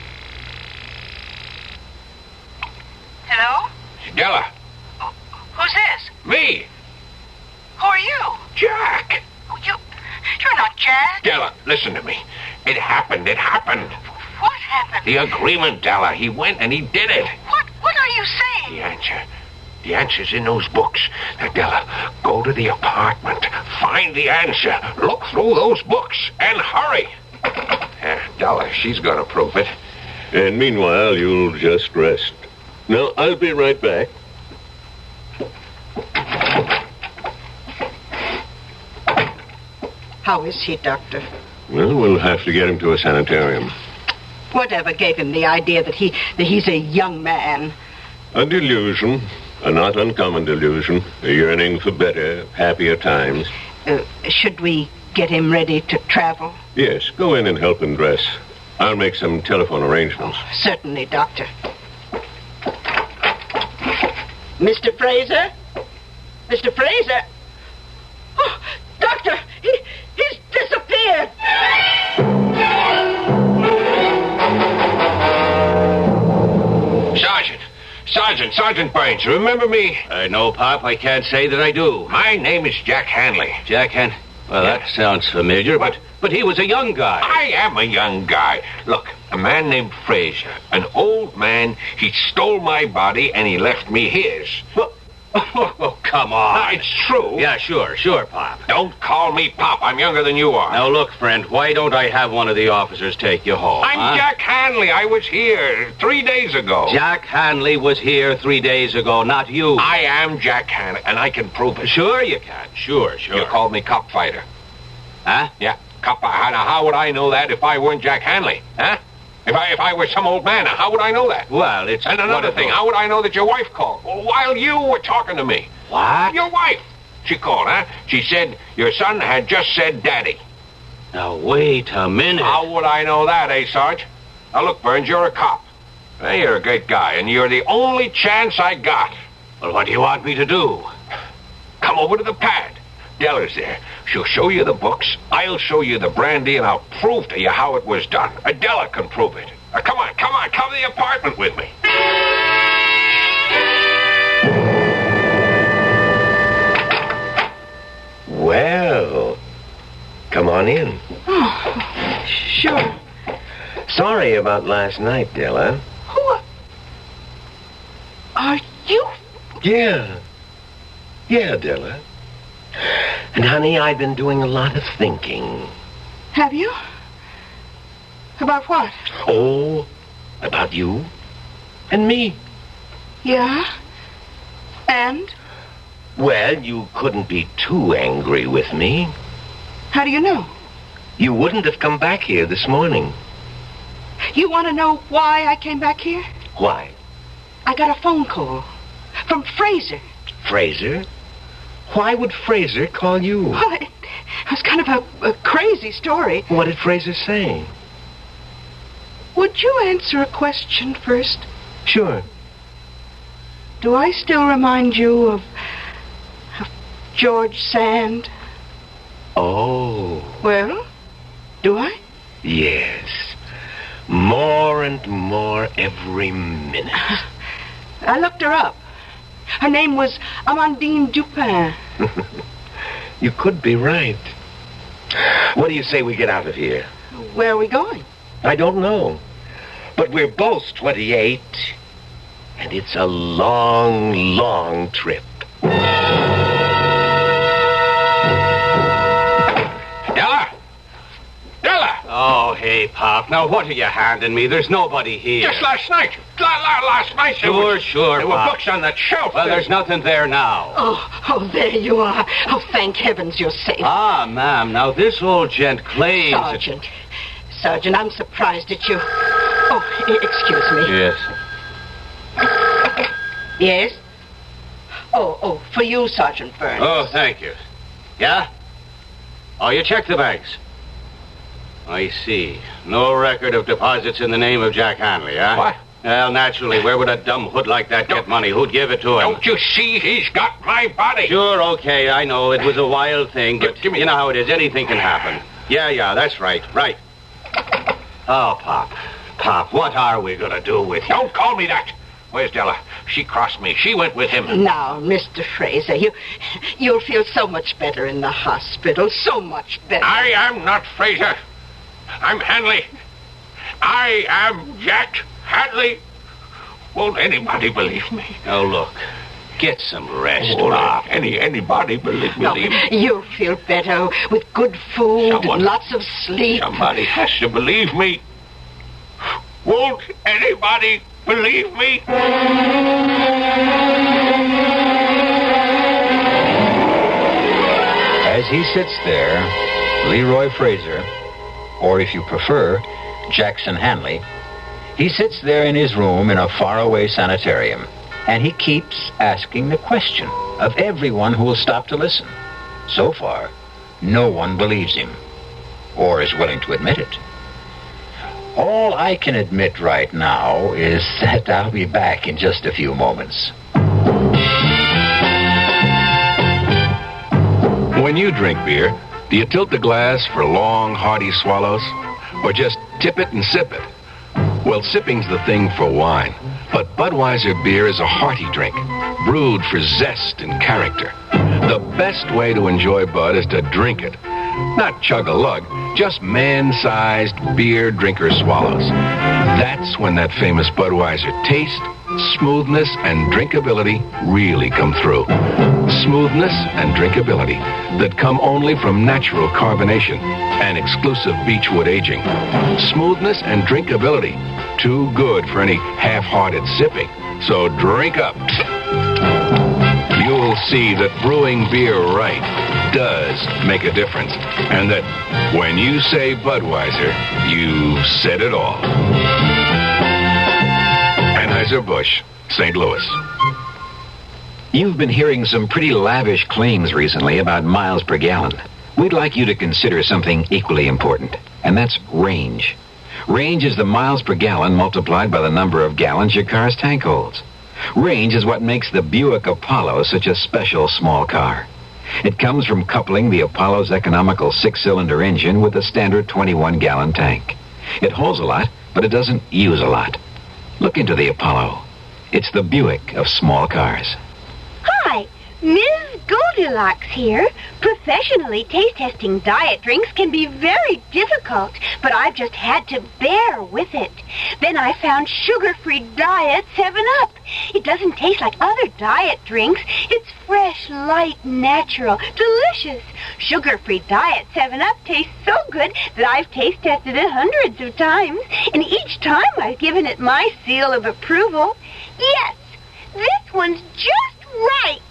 Hello? Della. Who's this? Me. Who are you? Jack. You're not Jack. Della, listen to me. It happened. What happened? The agreement, Della. He went and he did it. What are you saying? The answer. The answer's in those books. Now, Della, go to the apartment. Find the answer. Look through those books and hurry. Della, she's going to prove it. And meanwhile, you'll just rest. Now, I'll be right back. How is he, Doctor? Well, we'll have to get him to a sanitarium. Whatever gave him the idea that he's a young man? A delusion. A not uncommon delusion. A yearning for better, happier times. Should we get him ready to travel? Yes, go in and help him dress. I'll make some telephone arrangements. Certainly, Doctor. Mr. Fraser? Mr. Fraser? Oh, Doctor, he's disappeared! Sergeant Burns, you remember me? No, Pop, I can't say that I do. My name is Jack Hanley. Jack Hanley? Well, that sounds familiar, but he was a young guy. I am a young guy. Look, a man named Fraser, an old man, he stole my body and he left me his. Oh, come on. It's true. Yeah, sure, Pop. Don't call me Pop. I'm younger than you are. Now, look, friend, why don't I have one of the officers take you home? I'm Jack Hanley. I was here 3 days ago. Jack Hanley was here 3 days ago, not you. I am Jack Hanley, and I can prove it. Sure you can. Sure. You called me cop fighter. Huh? Yeah, cop fighter. Now, how would I know that if I weren't Jack Hanley? Huh? If I were some old man, how would I know that? Well, it's... And another thing, how would I know that your wife called? While you were talking to me. What? Your wife. She called, huh? She said your son had just said daddy. Now, wait a minute. How would I know that, Sarge? Now, look, Burns, you're a cop. Hey, you're a great guy, and you're the only chance I got. Well, what do you want me to do? Come over to the pad. Della's there. She'll show you the books. I'll show you the brandy, and I'll prove to you how it was done. Della can prove it. Come on. Come to the apartment with me. Well, come on in. Oh, sure. Sorry about last night, Della. Who are you? Yeah, Della. And, honey, I've been doing a lot of thinking. Have you? About what? Oh, about you and me. Yeah? And? Well, you couldn't be too angry with me. How do you know? You wouldn't have come back here this morning. You want to know why I came back here? Why? I got a phone call from Fraser. Fraser? Why would Fraser call you? Well, it was kind of a crazy story. What did Fraser say? Would you answer a question first? Sure. Do I still remind you of George Sand? Oh. Well, do I? Yes. More and more every minute. I looked her up. Her name was Amandine Dupin. You could be right. What do you say we get out of here? Where are we going? I don't know. But we're both 28. And it's a long, long trip. Della! Oh, hey, Pop. Now, what are you handing me? There's nobody here. Just last night. Last night. Sure, There were Pop. books on that shelf. Well, there's nothing there now. Oh, there you are. Oh, thank heavens you're safe. Ah, ma'am, now this old gent claims... Sergeant, I'm surprised at you. Oh, excuse me. Yes. Yes? Oh, for you, Sergeant Burns. Oh, thank you. Yeah? Oh, you checked the banks? I see. No record of deposits in the name of Jack Hanley, huh? What? Well, naturally, where would a dumb hood like that get money? Who'd give it to him? Don't you see he's got my body? Sure, okay, I know. It was a wild thing, but Give me you know how it is. Anything can happen. Yeah, that's right. Oh, Pop, what are we going to do with you? Don't call me that. Where's Della? She crossed me. She went with him. Now, Mr. Fraser, you'll feel so much better in the hospital. So much better. I am not Fraser. I'm Hanley. I am Jack Hanley. Won't anybody believe me? Now, look. Get some rest, Oh, Ma. anybody believe No, me? you'll feel better with good food Someone- and lots of sleep. Somebody has to believe me. Won't anybody believe me? As he sits there, Leroy Fraser, or if you prefer, Jackson Hanley, he sits there in his room in a faraway sanitarium, and he keeps asking the question of everyone who will stop to listen. So far, no one believes him, or is willing to admit it. All I can admit right now is that I'll be back in just a few moments. When you drink beer, do you tilt the glass for long, hearty swallows? Or just tip it and sip it? Well, sipping's the thing for wine. But Budweiser beer is a hearty drink, brewed for zest and character. The best way to enjoy Bud is to drink it. Not chug-a-lug, just man-sized beer drinker swallows. That's when that famous Budweiser taste, smoothness, and drinkability really come through. Smoothness and drinkability that come only from natural carbonation and exclusive beechwood aging. Smoothness and drinkability, too good for any half-hearted sipping. So drink up. You'll see that brewing beer right does make a difference. And that when you say Budweiser, you've said it all. Anheuser-Busch, St. Louis. You've been hearing some pretty lavish claims recently about miles per gallon. We'd like you to consider something equally important, and that's range. Range is the miles per gallon multiplied by the number of gallons your car's tank holds. Range is what makes the Buick Apollo such a special small car. It comes from coupling the Apollo's economical 6-cylinder engine with a standard 21-gallon tank. It holds a lot, but it doesn't use a lot. Look into the Apollo. It's the Buick of small cars. Hi, Ms. Goldilocks here. Professionally taste-testing diet drinks can be very difficult, but I've just had to bear with it. Then I found sugar-free Diet 7-Up. It doesn't taste like other diet drinks. It's fresh, light, natural, delicious. Sugar-free Diet 7-Up tastes so good that I've taste-tested it hundreds of times, and each time I've given it my seal of approval. Yes, this one's just right.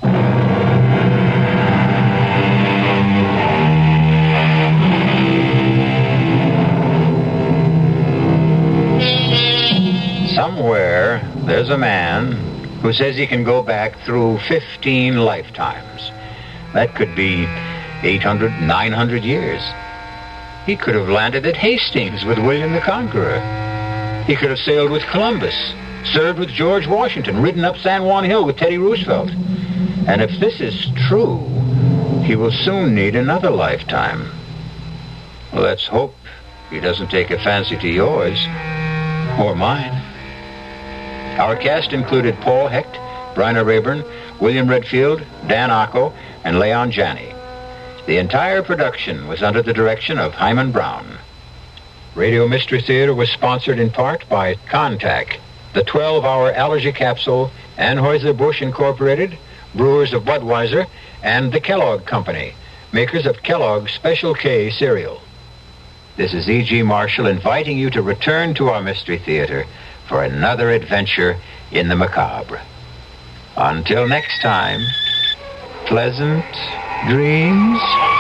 Somewhere, there's a man who says he can go back through 15 lifetimes. That could be 800, 900 years. He could have landed at Hastings with William the Conqueror. He could have sailed with Columbus, served with George Washington, ridden up San Juan Hill with Teddy Roosevelt. And if this is true, he will soon need another lifetime. Let's hope he doesn't take a fancy to yours or mine. Our cast included Paul Hecht, Bryna Rayburn, William Redfield, Dan Acco, and Leon Janney. The entire production was under the direction of Hyman Brown. Radio Mystery Theater was sponsored in part by Contac, the 12-hour allergy capsule, Anheuser-Busch Incorporated, brewers of Budweiser, and the Kellogg Company, makers of Kellogg's Special K cereal. This is E.G. Marshall inviting you to return to our Mystery Theater for another adventure in the macabre. Until next time, pleasant dreams.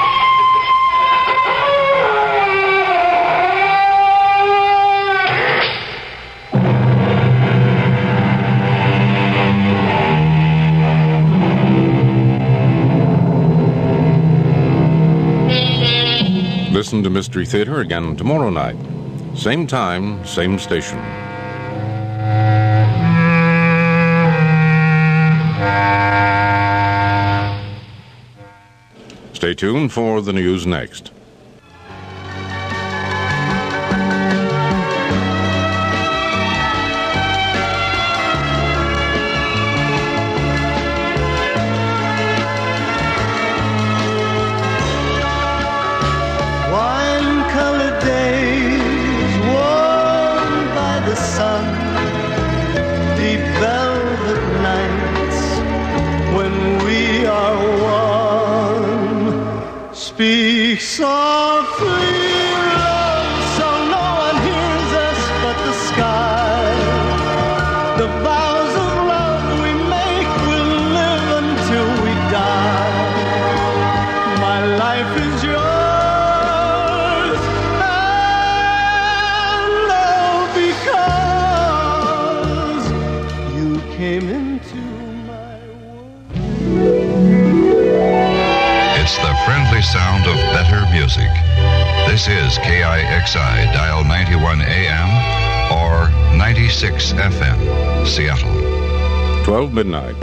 Listen to Mystery Theater again tomorrow night. Same time, same station. Stay tuned for the news next. Wine-colored days warmed by the sun, deep velvet nights This is KIXI, dial 91 AM or 96 FM, Seattle. 12 midnight.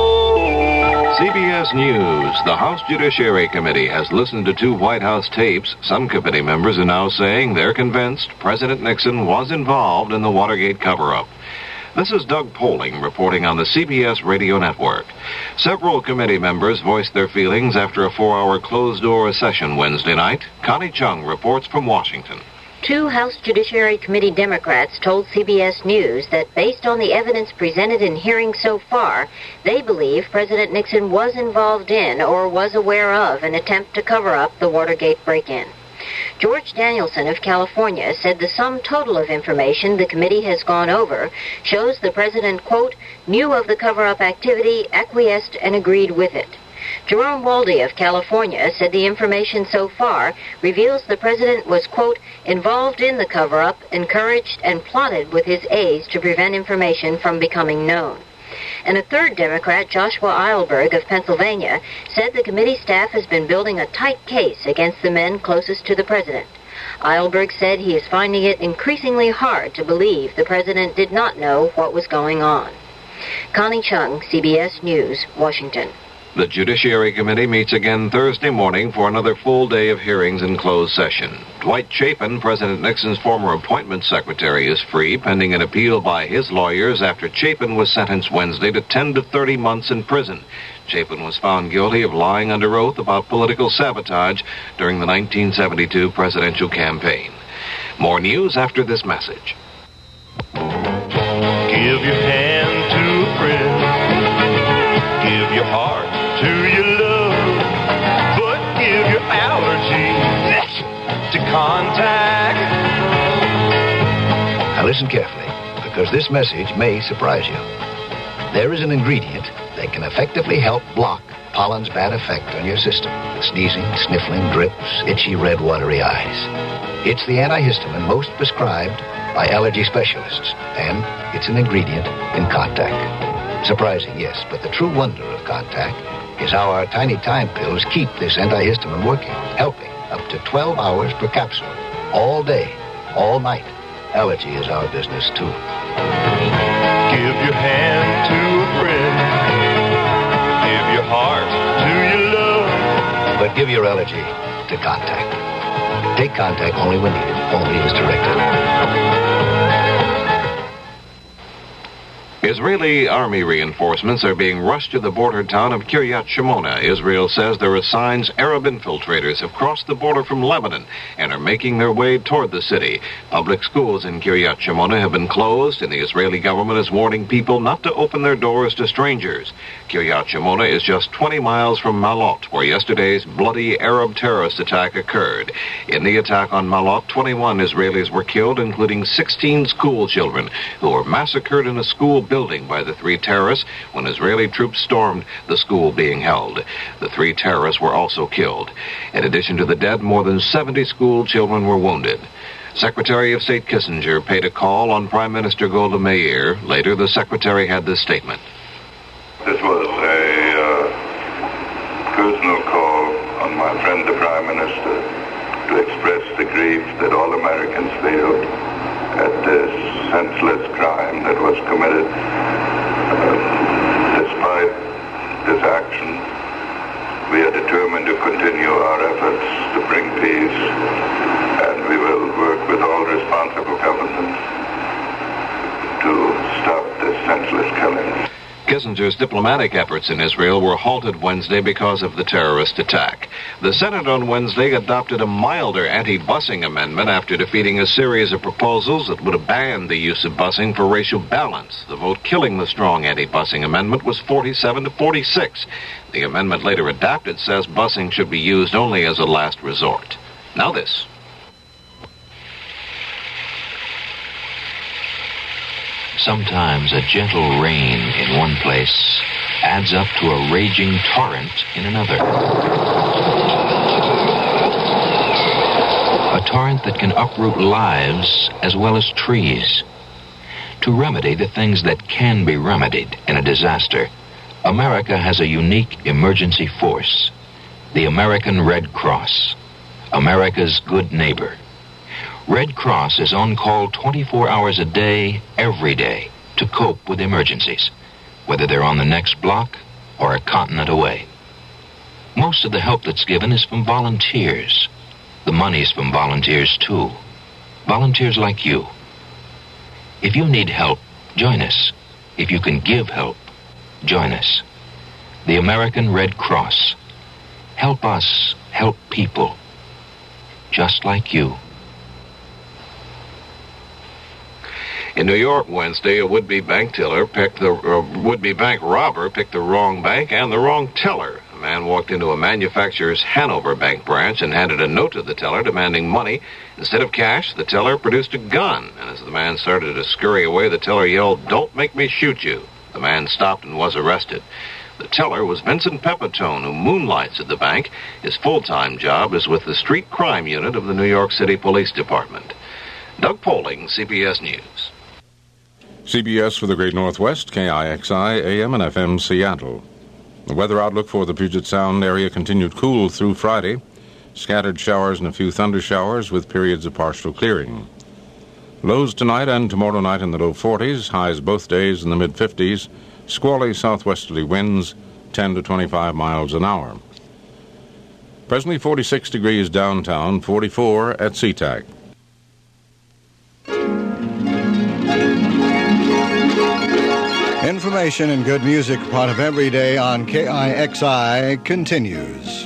CBS News. The House Judiciary Committee has listened to 2 White House tapes. Some committee members are now saying they're convinced President Nixon was involved in the Watergate cover-up. This is Doug Poling reporting on the CBS Radio Network. Several committee members voiced their feelings after a 4-hour closed-door session Wednesday night. Connie Chung reports from Washington. 2 House Judiciary Committee Democrats told CBS News that based on the evidence presented in hearings so far, they believe President Nixon was involved in or was aware of an attempt to cover up the Watergate break-in. George Danielson of California said the sum total of information the committee has gone over shows the president, quote, knew of the cover-up activity, acquiesced, and agreed with it. Jerome Walde of California said the information so far reveals the president was, quote, involved in the cover-up, encouraged, and plotted with his aides to prevent information from becoming known. And a third Democrat, Joshua Eilberg of Pennsylvania, said the committee staff has been building a tight case against the men closest to the president. Eilberg said he is finding it increasingly hard to believe the president did not know what was going on. Connie Chung, CBS News, Washington. The Judiciary Committee meets again Thursday morning for another full day of hearings in closed session. Dwight Chapin, President Nixon's former appointments secretary, is free pending an appeal by his lawyers after Chapin was sentenced Wednesday to 10 to 30 months in prison. Chapin was found guilty of lying under oath about political sabotage during the 1972 presidential campaign. More news after this message. Give your hand to a friend. Give your heart to your love, but give your allergy to contact. Now listen carefully, because this message may surprise you. There is an ingredient that can effectively help block pollen's bad effect on your system. Sneezing, sniffling, drips, itchy red watery eyes. It's the antihistamine most prescribed by allergy specialists, and it's an ingredient in Contact. Surprising, yes, but the true wonder of Contact is how our tiny time pills keep this antihistamine working, helping up to 12 hours per capsule, all day, all night. Allergy is our business, too. Give your hand to a friend. Give your heart to your love. But give your allergy to Contact. Take Contact only when needed, only as directed. Israeli army reinforcements are being rushed to the border town of Kiryat Shimona. Israel says there are signs Arab infiltrators have crossed the border from Lebanon and are making their way toward the city. Public schools in Kiryat Shimona have been closed, and the Israeli government is warning people not to open their doors to strangers. Kiryat Shimona is just 20 miles from Malot, where yesterday's bloody Arab terrorist attack occurred. In the attack on Malot, 21 Israelis were killed, including 16 school children who were massacred in a school building by the 3 terrorists when Israeli troops stormed the school being held. The 3 terrorists were also killed. In addition to the dead, more than 70 school children were wounded. Secretary of State Kissinger paid a call on Prime Minister Golda Meir. Later, the secretary had this statement. This was a personal call on my friend the Prime Minister to express the grief that all Americans feel at this senseless crime that was committed. Despite this action, we are determined to continue our efforts to bring peace, and we will work with all responsible governments to stop this senseless killing. Kissinger's diplomatic efforts in Israel were halted Wednesday because of the terrorist attack. The Senate on Wednesday adopted a milder anti-busing amendment after defeating a series of proposals that would have banned the use of busing for racial balance. The vote killing the strong anti-busing amendment was 47 to 46. The amendment later adopted says busing should be used only as a last resort. Now this. Sometimes a gentle rain in one place adds up to a raging torrent in another. A torrent that can uproot lives as well as trees. To remedy the things that can be remedied in a disaster, America has a unique emergency force, the American Red Cross. America's good neighbor. Red Cross is on call 24 hours a day, every day, to cope with emergencies, whether they're on the next block or a continent away. Most of the help that's given is from volunteers. The money's from volunteers, too. Volunteers like you. If you need help, join us. If you can give help, join us. The American Red Cross. Help us help people just like you. In New York Wednesday, a would-be bank robber picked the wrong bank and the wrong teller. A man walked into a manufacturer's Hanover Bank branch and handed a note to the teller demanding money. Instead of cash, the teller produced a gun, and as the man started to scurry away, the teller yelled, "Don't make me shoot you." The man stopped and was arrested. The teller was Vincent Pepitone, who moonlights at the bank. His full-time job is with the Street Crime Unit of the New York City Police Department. Doug Poling, CBS News. CBS for the Great Northwest, KIXI, AM and FM, Seattle. The weather outlook for the Puget Sound area continued cool through Friday. Scattered showers and a few thunder showers with periods of partial clearing. Lows tonight and tomorrow night in the low 40s, highs both days in the mid-50s, squally southwesterly winds 10 to 25 miles an hour. Presently 46 degrees downtown, 44 at SeaTac. Information and good music, part of every day on KIXI, continues.